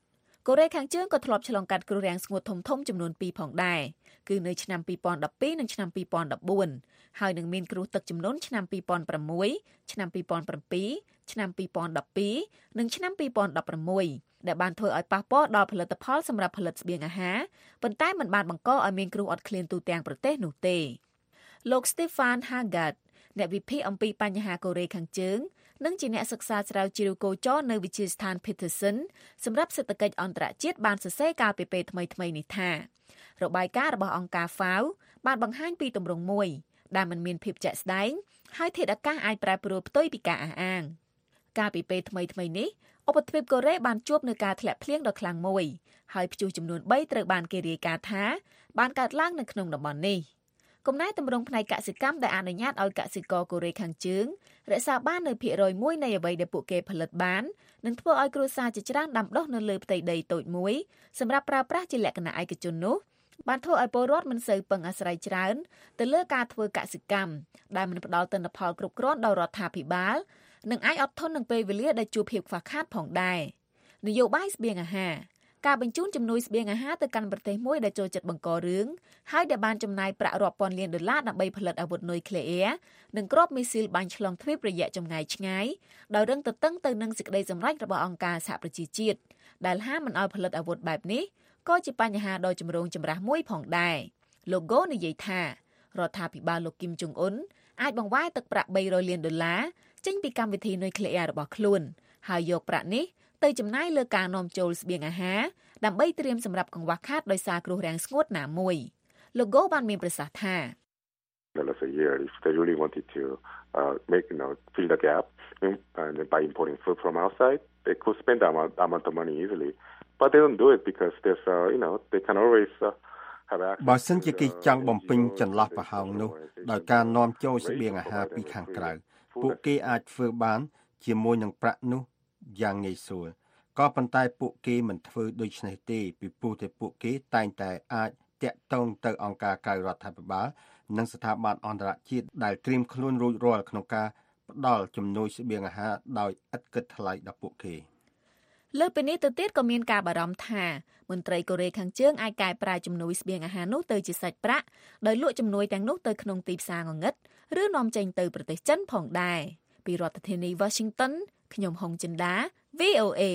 កូរ៉េខាងជើងក៏ធ្លាប់ឆ្លងកាត់គ្រោះរាំងស្ងួតធំៗចំនួនពីរផងដែរគឺនៅឆ្នាំពីរពាន់ដប់ពីរនិងឆ្នាំពីរពាន់ដប់បួនហើយនឹងមានគ្រោះទឹកជំនន់ឆ្នាំពីរពាន់ប្រាំមួយឆ្នាំពីរពាន់ប្រាំពីរឆ្នាំពីរពាន់ដប់ពីរនិងឆ្នាំពីរពាន់ដប់ប្រាំមួយដែលបានធ្វើឲ្យប៉ះពាល់ដល់ផលិតផលសម្រាប់ផលិតស្បៀងអាហារប៉ុន្តែមិនបានបង្កឲ្យមានគ្រោះអត់ឃ្លានទូទាំងប្រទេសនោះទេលោក Stefan Haggard អ្នកវិភាគអំពីបញ្ហាកូរ៉េខាងជើងនិងជាអ្នកសិក្សាស្រាវជ្រាវគោចរនៅវិទ្យាស្ថាន Peterson សម្រាប់សេដ្ឋកិច្ចអន្តរជាតិបានសរសេរកាលពីពេលថ្មីៗនេះថារបាយការណ៍របស់អង្គការ F A O បានបង្ហាញពីទម្រង់មួយដែលមិនមានភាពជាក់ស្ដែងហើយធាតុអាកាសអាចប្រែប្រួលផ្ទុយពីការអះអាងកាលពីពេលថ្មីៗនេះឧបទ្វីបកូរ៉េបានជួបនឹងការធ្លាក់ភ្លៀងដ៏ខ្លាំងមួយហើយព្យុះចំនួនបីត្រូវបានគេរាយការណ៍ថាបានកើតឡើងនៅក្នុងតំបន់នេះគំណែទម្រង់ផ្នែកកសិកម្មដែលអនុញ្ញាតឲ្យកសិករកូរ៉េខាងជើងរក្សាបាននូវភាគរយមួយនៃអ្វីដែលពួកគេផលិតបាននិងធ្វើឲ្យគ្រួសារជាច្រើនដាំដុះនៅលើផ្ទៃដីតូចមួយសម្រាប់ប្រើប្រាស់ជាលក្ខណៈឯកជននោះបានធ្វើឲ្យពលរដ្ឋមិនសូវពឹងអាស្រ័យច្រើនទៅលើការធ្វើកសិកម្មដែលមិនផ្ដល់ទិន្នផលគ្រប់គ្រាន់ដល់រដ្ឋាភិបាលនិងអាចអត់ធន់នឹងពេលវេលាដែលជួបភាពខ្វះខាតផងដែរនយោបាយស្បៀងអាហារការបញ្ជូនជំនួយស្បៀងអាហារទៅកាន់ប្រទេសមួយដែលចូលចិត្តបង្ករឿងហើយដែលបានចំណាយប្រាក់រាប់ពាន់លានដុល្លារដើម្បីផលិតអាវុធនុយក្លេអ៊ែរនិងគ្រាប់មីស៊ីលបាញ់ឆ្លងទ្វីបរយៈចម្ងាយឆ្ងាយដោយរឹងទទឹងទៅនឹងសេចក្តីសម្រេចរបស់អង្គការសហប្រជាជាតិដែលហាមមិនឲ្យផលិតអាវុធបែបនេះក៏ជាបញ្ហាដ៏ចម្រូងចម្រាសមួយផងដែរលោក Go និយាយថារដ្ឋាភិបាលលោកគីមចុងអ៊ុនអាចបង្វែរទឹកប្រាក់បីរយលានដុល្លារចេញពីកម្មវិធីនុយក្លេអ៊ែររបស់ខ្លួនហើយយកប្រាក់នេះទៅចំណាយលើការនាំចូលស្បៀងអាហារដើម្បីត្រៀមសម្រាប់កង្វះខាតដោយសារគ្រោះរាំងស្ងួតណាមួយលោក Go បានមានប្រសាសន៍ថា dollars a year if they really wanted to uh, make you know fill the gap and by importing food from outside they could spend that amount, that amount of money easily but they don't do it because there's uh, you know they can always uh, have access បើសិនជាគេចង់បំពេញចន្លោះប្រហោងនោះដោយការនាំចូលស្បៀងអាហារពីខាងក្រៅពួកគេអាចធ្វើបានជាមួយនឹងប្រាក់នោះយ៉ាងងាយស្រួលក៏ប៉ុន្តែពួកគេមិនធ្វើដូច្នេះទេពីព្រោះតែពួកគេតែងតែអាចតាក់ទងទៅអង្គការក្រៅរដ្ឋាភិបាលនិងស្ថាប័នអន្តរជាតិដែលត្រៀមខ្លួនរួចរាល់ក្នុងការផ្ដល់ជំនួយស្បៀងអាហារដោយឥតគិតថ្លៃដល់ពួកគេលើពីនេះទៅទៀតក៏មានការបារម្ភថាមន្ត្រីកូរ៉េខាងជើងអាចកែប្រែជំនួយស្បៀងអាហារនោះទៅជាសាច់ប្រាក់ដោយលក់ជំនួយទាំងនោះទៅក្នុងទីផ្សារងងឹតឬនាំចេញទៅប្រទេសចិនផងដែរពីរដ្ឋធានី Washington ខ្ញុំហុងចិន្តា V O A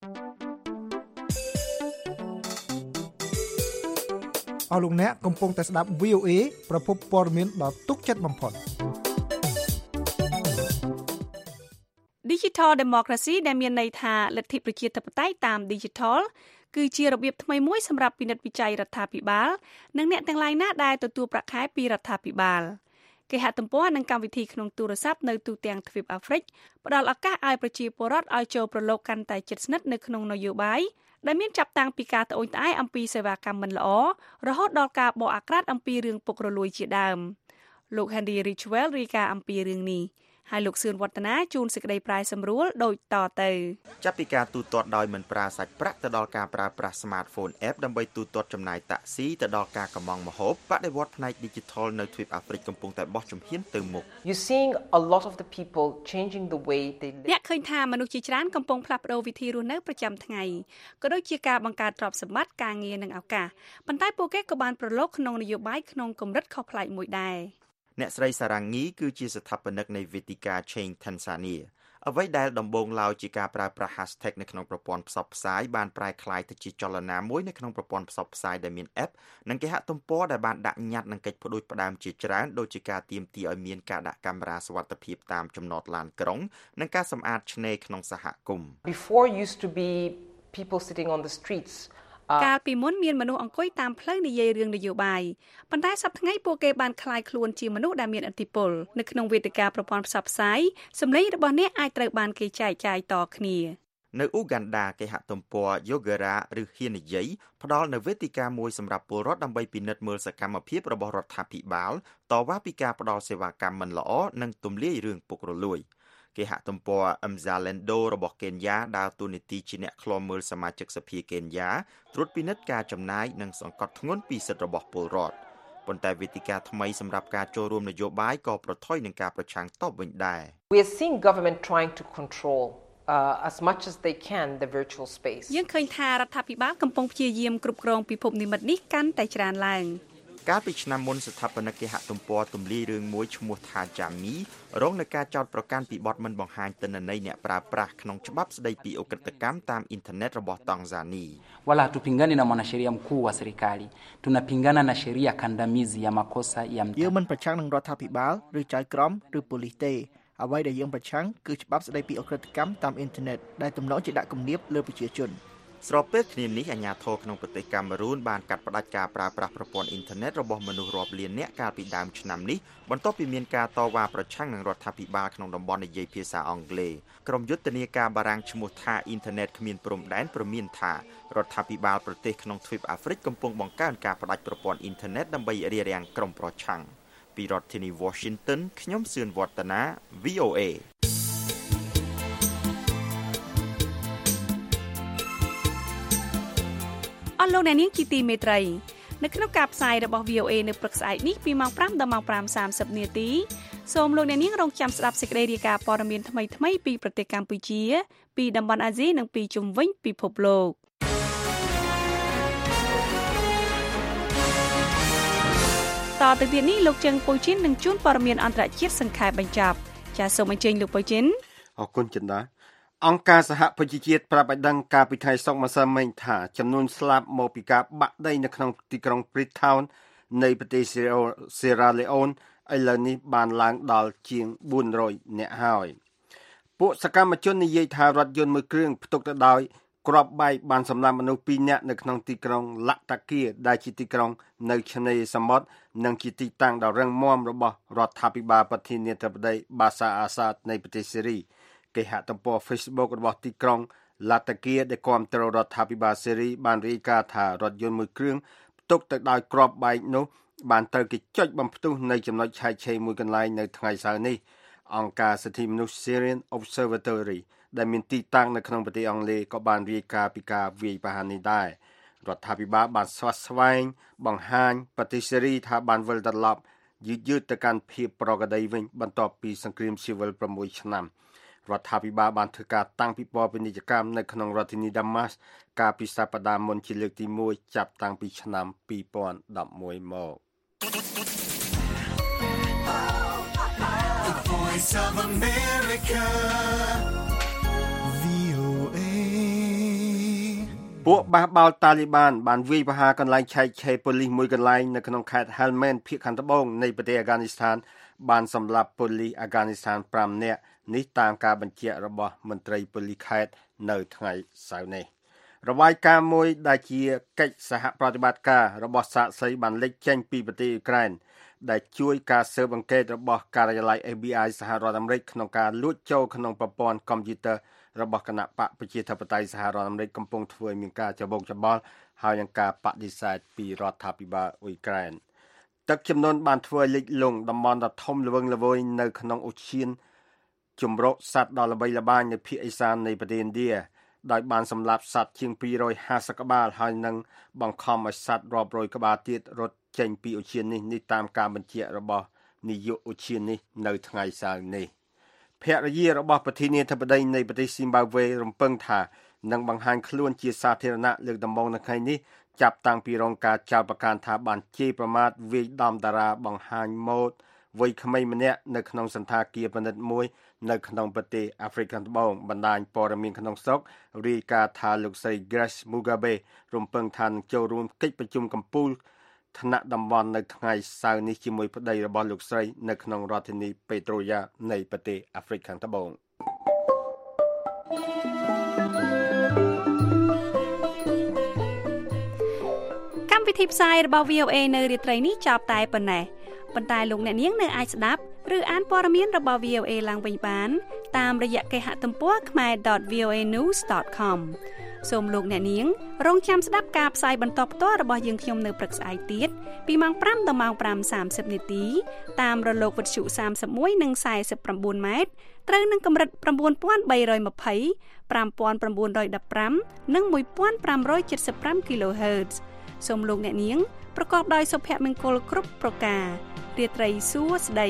អស់លោកអ្នកកំពុងតែស្ដាប់ V O A ប្រភពព័ត៌មានដ៏ទុកចិត្តបំផុត Digital Democracy ដែលមានន័យថាលទ្ធិប្រជាធិបតេយ្យតាម Digital គឺជារបៀបថ្មីមួយសម្រាប់ពិនិត្យវិจัยរដ្ឋាភិបាលនិងអ្នកទាំងឡាយណាដែលទទួលប្រាក់ខែពីរដ្ឋាភិបាលគេហទំព័រនិងកម្មវិធីក្នុងទូរស័ព្ទនៅទូទាំងទ្វីបអាហ្វ្រិកផ្ដល់ឱកាសឲ្យប្រជាពលរដ្ឋឲ្យចូលប្រឡូកកាន់តែជិតស្និទ្ធនៅក្នុងនយោបាយដែលមានចាប់តាំងពីការត្អូញត្អែអំពីសេវាកម្មមិនល្អរហូតដល់ការបកអាក្រាតអំពីរឿងពុករលួយជាដើមលោក Henry Ridgewell រាយការណ៍អំពីរឿងនេះហើយលោកសឿនវឌ្ឍនាជួនសេចក្តីប្រាយសម្រួលដូចតទៅចាប់ពីការទូទាត់ដោយមិនប្រើសាច់ប្រាក់ទៅដល់ការប្រើប្រាស់ Smartphone App ដើម្បីទូទាត់ចំណាយតាក់ស៊ីទៅដល់ការកម្មង់ម្ហូបបដិវត្តផ្នែក Digital នៅទ្វីបអាហ្វ្រិកកំពុងតែបោះជំហានទៅមុខ You seeing a lot of the people changing the way they live អ្នកឃើញថាមនុស្សជាច្រើនកំពុងផ្លាស់ប្ដូរវិធីរស់នៅប្រចាំថ្ងៃក៏ដូចជាការបង្កើតទ្រព្យសម្បត្តិការងារនិងឱកាសប៉ុន្តែពួកគេក៏បានប្រឡូកក្នុងនយោបាយក្នុងកម្រិតខុសប្លែកមួយដែរអ្នកស្រីសារ៉ាងីគឺជាស្ថាបនិកនៃវេទិកា Change Tanzania អ្វីដែលដំបូងឡើយជាការប្រើប្រាស់ hashtag នៅក្នុងប្រព័ន្ធផ្សព្វផ្សាយបានប្រែក្លាយទៅជាចលនាមួយនៅក្នុងប្រព័ន្ធផ្សព្វផ្សាយដែលមាន app និងគេហទំព័រដែលបានដាក់ញត្តិនឹងកិច្ចផ្ដួចផ្ដើមជាច្រើនដូចជាការទាមទារឲ្យមានការដាក់កាមេរ៉ាសុវត្ថិភាពតាមចំណតឡានក្រុងនិងការសម្អាតឆ្នេរក្នុងសហគមន៍ Before used to be people sitting on the streets កាលពីមុនមានមនុស្សអង្គុយតាមផ្លូវនិយាយរឿងនយោបាយប៉ុន្តែសប្តាហ៍ថ្ងៃពួកគេបានក្លាយខ្លួនជាមនុស្សដែលមានឥទ្ធិពលនៅក្នុងវេទិកាប្រព័ន្ធផ្សព្វផ្សាយសម្លេងរបស់អ្នកអាចត្រូវបានគេចែកចាយតគ្នានៅអ៊ូហ្គាន់ដាគេហទំព័រ Yogera ឬហ៊ាននិយាយផ្ដល់នូវវេទិកាមួយសម្រាប់ពលរដ្ឋដើម្បីពិនិត្យមើលសកម្មភាពរបស់រដ្ឋាភិបាលតវ៉ាពីការផ្ដល់សេវាកម្មមិនល្អនិងទម្លាយរឿងពុករលួយគេហទំព័រ Mzalendo របស់កេនយ៉ាដើរតួនាទីជាអ្នកឃ្លាំមើលសមាជិកសភាកេនយ៉ាត្រួតពិនិត្យការចំណាយនិងសង្កត់ធ្ងន់ពីសិទ្ធិរបស់ពលរដ្ឋប៉ុន្តែវេទិកាថ្មីសម្រាប់ការចូលរួមនយោបាយក៏ប្រថុយនឹងការប្រឆាំងតបវិញដែរ We are seeing government trying to control uh, as much as they can the virtual space យើងឃើញថារដ្ឋាភិបាលកំពុងព្យាយាមគ្រប់គ្រងពិភពនិម្មិតនេះកាន់តែច្រើនឡើងកាលពីឆ្នាំមុនស្ថាបនិកគេហទំព័រទម្លាយរឿងមួយឈ្មោះថា Jami រងនឹងការចោទប្រកាន់ពីបទមិនបង្ហាញទិន្នន័យអ្នកប្រើប្រាស់ក្នុងច្បាប់ស្តីពីអ ុក្រិតកម្មតាមអ៊ីនធឺណិតរបស់តង់ហ្សានី wala hatupingani na mwanasheria mkuu wa serikali tunapingana na sheria kandamizi ya makosa ya mtu យើងមិនប្រឆាំងនឹងរដ្ឋាភិបាលឬចៅក្រមឬប៉ូលីសទេអ្វីដែលយើងប្រឆាំងគឺច្បាប់ស្តីពីអ ុក្រិតកម្មតាមអ៊ីនធឺណិតដែលទំនងជាដាក់គំនាបលើប្រជាជនស្របពេលគ្នានេះអាជ្ញាធរក្នុងប្រទេសកាមេរូនបានកាត់ផ្តាច់ការប្រើប្រាស់ប្រព័ន្ធអ៊ីនធឺណិតរបស់មនុស្សរាប់លាននាក់កាលពីដើមឆ្នាំនេះបន្ទាប់ពីមានការតវ៉ាប្រឆាំងនឹងរដ្ឋាភិបាលក្នុងតំបន់និយាយភាសាអង់គ្លេសក្រុមយុទ្ធនាការបារាំងឈ្មោះថាអ៊ីនធឺណិតគ្មានព្រំដែនព្រមានថារដ្ឋាភិបាលប្រទេសក្នុងទ្វីបអាហ្វ្រិកកំពុងបង្កើនការផ្តាច់ប្រព័ន្ធអ៊ីនធឺណិតដើម្បីរារាំងក្រុមប្រឆាំងពីរដ្ឋធានី Washington ខ្ញុំសឿនវឌ្ឍនា V O A អស់លោកអ្នកនាងជាទីមេត្រីនៅក្នុងការផ្សាយរបស់ V O A នៅព្រឹកស្អែកនេះពីម៉ោងfiveដល់ម៉ោងfiveសាមសិបនាទីសូមលោកអ្នកនាងរងចាំស្ដាប់សេចក្តីរាយការណ៍ព័ត៌មានថ្មីៗពីប្រទេសកម្ពុជាពីតំបន់អាស៊ីនិងពីជុំវិញពិភពលោកតទៅទៀតនេះលោកជឹងពូជីននឹងជួនព័ត៌មានអន្តរជាតិសង្ខេបបញ្ចប់ចាសសូមអញ្ជើញលោកពូជីនអរគុណចិន្តាអង្គការសហប្រជាជាតិប្រាប់ឲ្យដឹងកាលពីថ្ងៃសុក្រម្សិលមិញថាចំនួនស្លាប់មកពីការបាក់ដីនៅក្នុងទីក្រុង Freetown នៃប្រទេស Sierra Leone ឥឡូវនេះបានឡើងដល់ជាងfour hundredនាក់ហើយពួកសកម្មជននិយាយថារថយន្តមួយគ្រឿងផ្ទុកទៅដោយគ្រាប់បែកបានសម្លាប់មនុស្សtwoនាក់នៅក្នុងទីក្រុង Latakia ដែលជាទីក្រុងនៅឆ្នេរសមុទ្រនិងជាទីតាំងដ៏រឹងមាំរបស់រដ្ឋាភិបាលប្រធានាធិបតី Bashar al-Assad នៃប្រទេសសេរីគេហទំព័រ Facebook របស់ទីក្រុង Latakia ដែលគាំទ្ររដ្ឋាភិបាលសេរីបានរាយការណ៍ថារថយន្តមួយគ្រឿងផ្ទុកទៅដោយគ្រាប់បែកនោះបានត្រូវគេចុចបំផ្ទុះនៅចំណុចឆែកឆេរមួយកន្លែងនៅថ្ងៃសៅរ៍នេះអង្គការសិទ្ធិមនុស្ស Syrian Observatory ដែលមានទីតាំងនៅក្នុងប្រទេសអង់គ្លេសក៏បានរាយការណ៍ពីការវាយប្រហារនេះដែររដ្ឋាភិបាលបានស្វាស្វែងបង្ហាញប្រទេសសេរីថាបានវិលត្រឡប់យឺតយឺតទៅកាន់ភាពប្រក្រតីវិញបន្ទាប់ពីសង្គ្រាមស៊ីវិលsixឆ្នាំរដ្ឋាភិបាលបានធ្វើការតាំងពិព័រណ៍ពាណិជ្ជកម្មនៅក្នុងរដ្ឋធានី Damas កាលពីសប្តាហ៍មុនជាលើកទីoneចាប់តាំងពីឆ្នាំtwo thousand elevenមក The Voice of America ពួកបះបោលតាលីបានបានវាយប្រហារកន្លែងឆែកឆេរប៉ូលីសមួយកន្លែងនៅក្នុងខេត្ត Helmand ភាគខាងត្បូងនៃប្រទេសអាហ្គានីស្ថានបានសម្លាប់ប៉ូលីសអាហ្គានីស្ថានfiveនាក់នេះតាមការបញ្ជាក់របស់មន្ត្រីប៉ូលីសខេត្តនៅថ្ងៃសៅរ៍នេះរបាយការណ៍មួយដែលជាកិច្ចសហប្រតិបត្តិការរបស់សាកសីបានលេចចេញពីប្រទេសអ៊ុក្រែនដែលជួយការស៊ើបអង្កេតរបស់ការិយាល័យ F B I សហរដ្ឋអាមេរិកក្នុងការលួចចូលក្នុងប្រព័ន្ធកុំព្យូទ័ររបស់គណៈបកប្រជាធិបតេយ្យសហរដ្ឋអាមេរិកកំពុងធ្វើឲ្យមានការច្របូកច្របល់ហើយនឹងការបដិសេធពីរដ្ឋាភិបាលអ៊ុយក្រែនទឹកជំនន់បានធ្វើឲ្យលិចលង់តំបន់ដ៏ធំល្វឹងល្វើយនៅក្នុងឧទ្យានជំរកសត្វដ៏ល្បីល្បាញនៅភាគឦសាននៃប្រទេសឥណ្ឌាដោយបានសម្លាប់សត្វជាងtwo hundred fiftyក្បាលហើយនឹងបង្ខំឲ្យសត្វរាប់រយក្បាលទៀតរត់ចេញពីឧទ្យាននេះនេះតាមការបញ្ជាក់របស់នាយកឧទ្យាននេះនៅថ្ងៃសៅរ៍នេះភរិយារបស់ប្រធានាធិបតីនៃប្រទេសស៊ីមបាវេរំពឹងថានឹងបង្ហាញខ្លួនជាសាធារណៈលើកដំបូងនៅថ្ងៃនេះចាប់តាំងពីរងការចោទប្រកាន់ថាបានជេរប្រមាថវាយដំតារាបង្ហាញម៉ូដវ័យក្មេងម្នាក់នៅក្នុងសន្តាគារបណ្ឌិតមួយនៅក្នុងប្រទេសអាហ្វ្រិកខាងត្បូងបណ្ដាញព័ត៌មានក្នុងស្រុករាយការណ៍ថាលោកស្រី Grace Mugabe រំពឹងថានឹងចូលរួមកិច្ចប្រជុំកំពូលថ្នាក់តំបន់នៅថ្ងៃសៅរ៍នេះជាមួយប្តីរបស់លោកស្រីនៅក្នុងរដ្ឋធានី Pretoria នៃប្រទេសអាហ្វ្រិកខាងត្បូងកម្មវិធីផ្សាយរបស់ V O A នៅរាត្រីនេះចប់តែប៉ុណ្ណេះប៉ុន្តែលោកអ្នកនាងនៅអាចស្ដាប់ឬអានព័ត៌មានរបស់ V O A ឡើងវិញបានតាមរយៈគេហទំព័រ khmer dot v o a news dot com សូមលោកអ្នកនាងរងចាំស្ដាប់ការផ្សាយបន្តផ្ទាល់របស់យើងខ្ញុំនៅព្រឹកស្អែកទៀតពីម៉ោងfiveដល់ម៉ោងfiveសាមសិបនាទីតាមរលកវិទ្យុthirty-oneនិងforty-nineម៉ែត្រត្រូវនឹងកម្រិតnine thousand three hundred twenty, five thousand nine hundred fifteenនិងfifteen seventy-five kHz សូមលោកអ្នកនាងប្រកបដោយសុភមង្គលគ្រប់ប្រការរាត្រីសួស្តី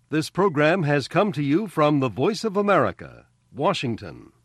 This program has come to you from the Voice of America, Washington.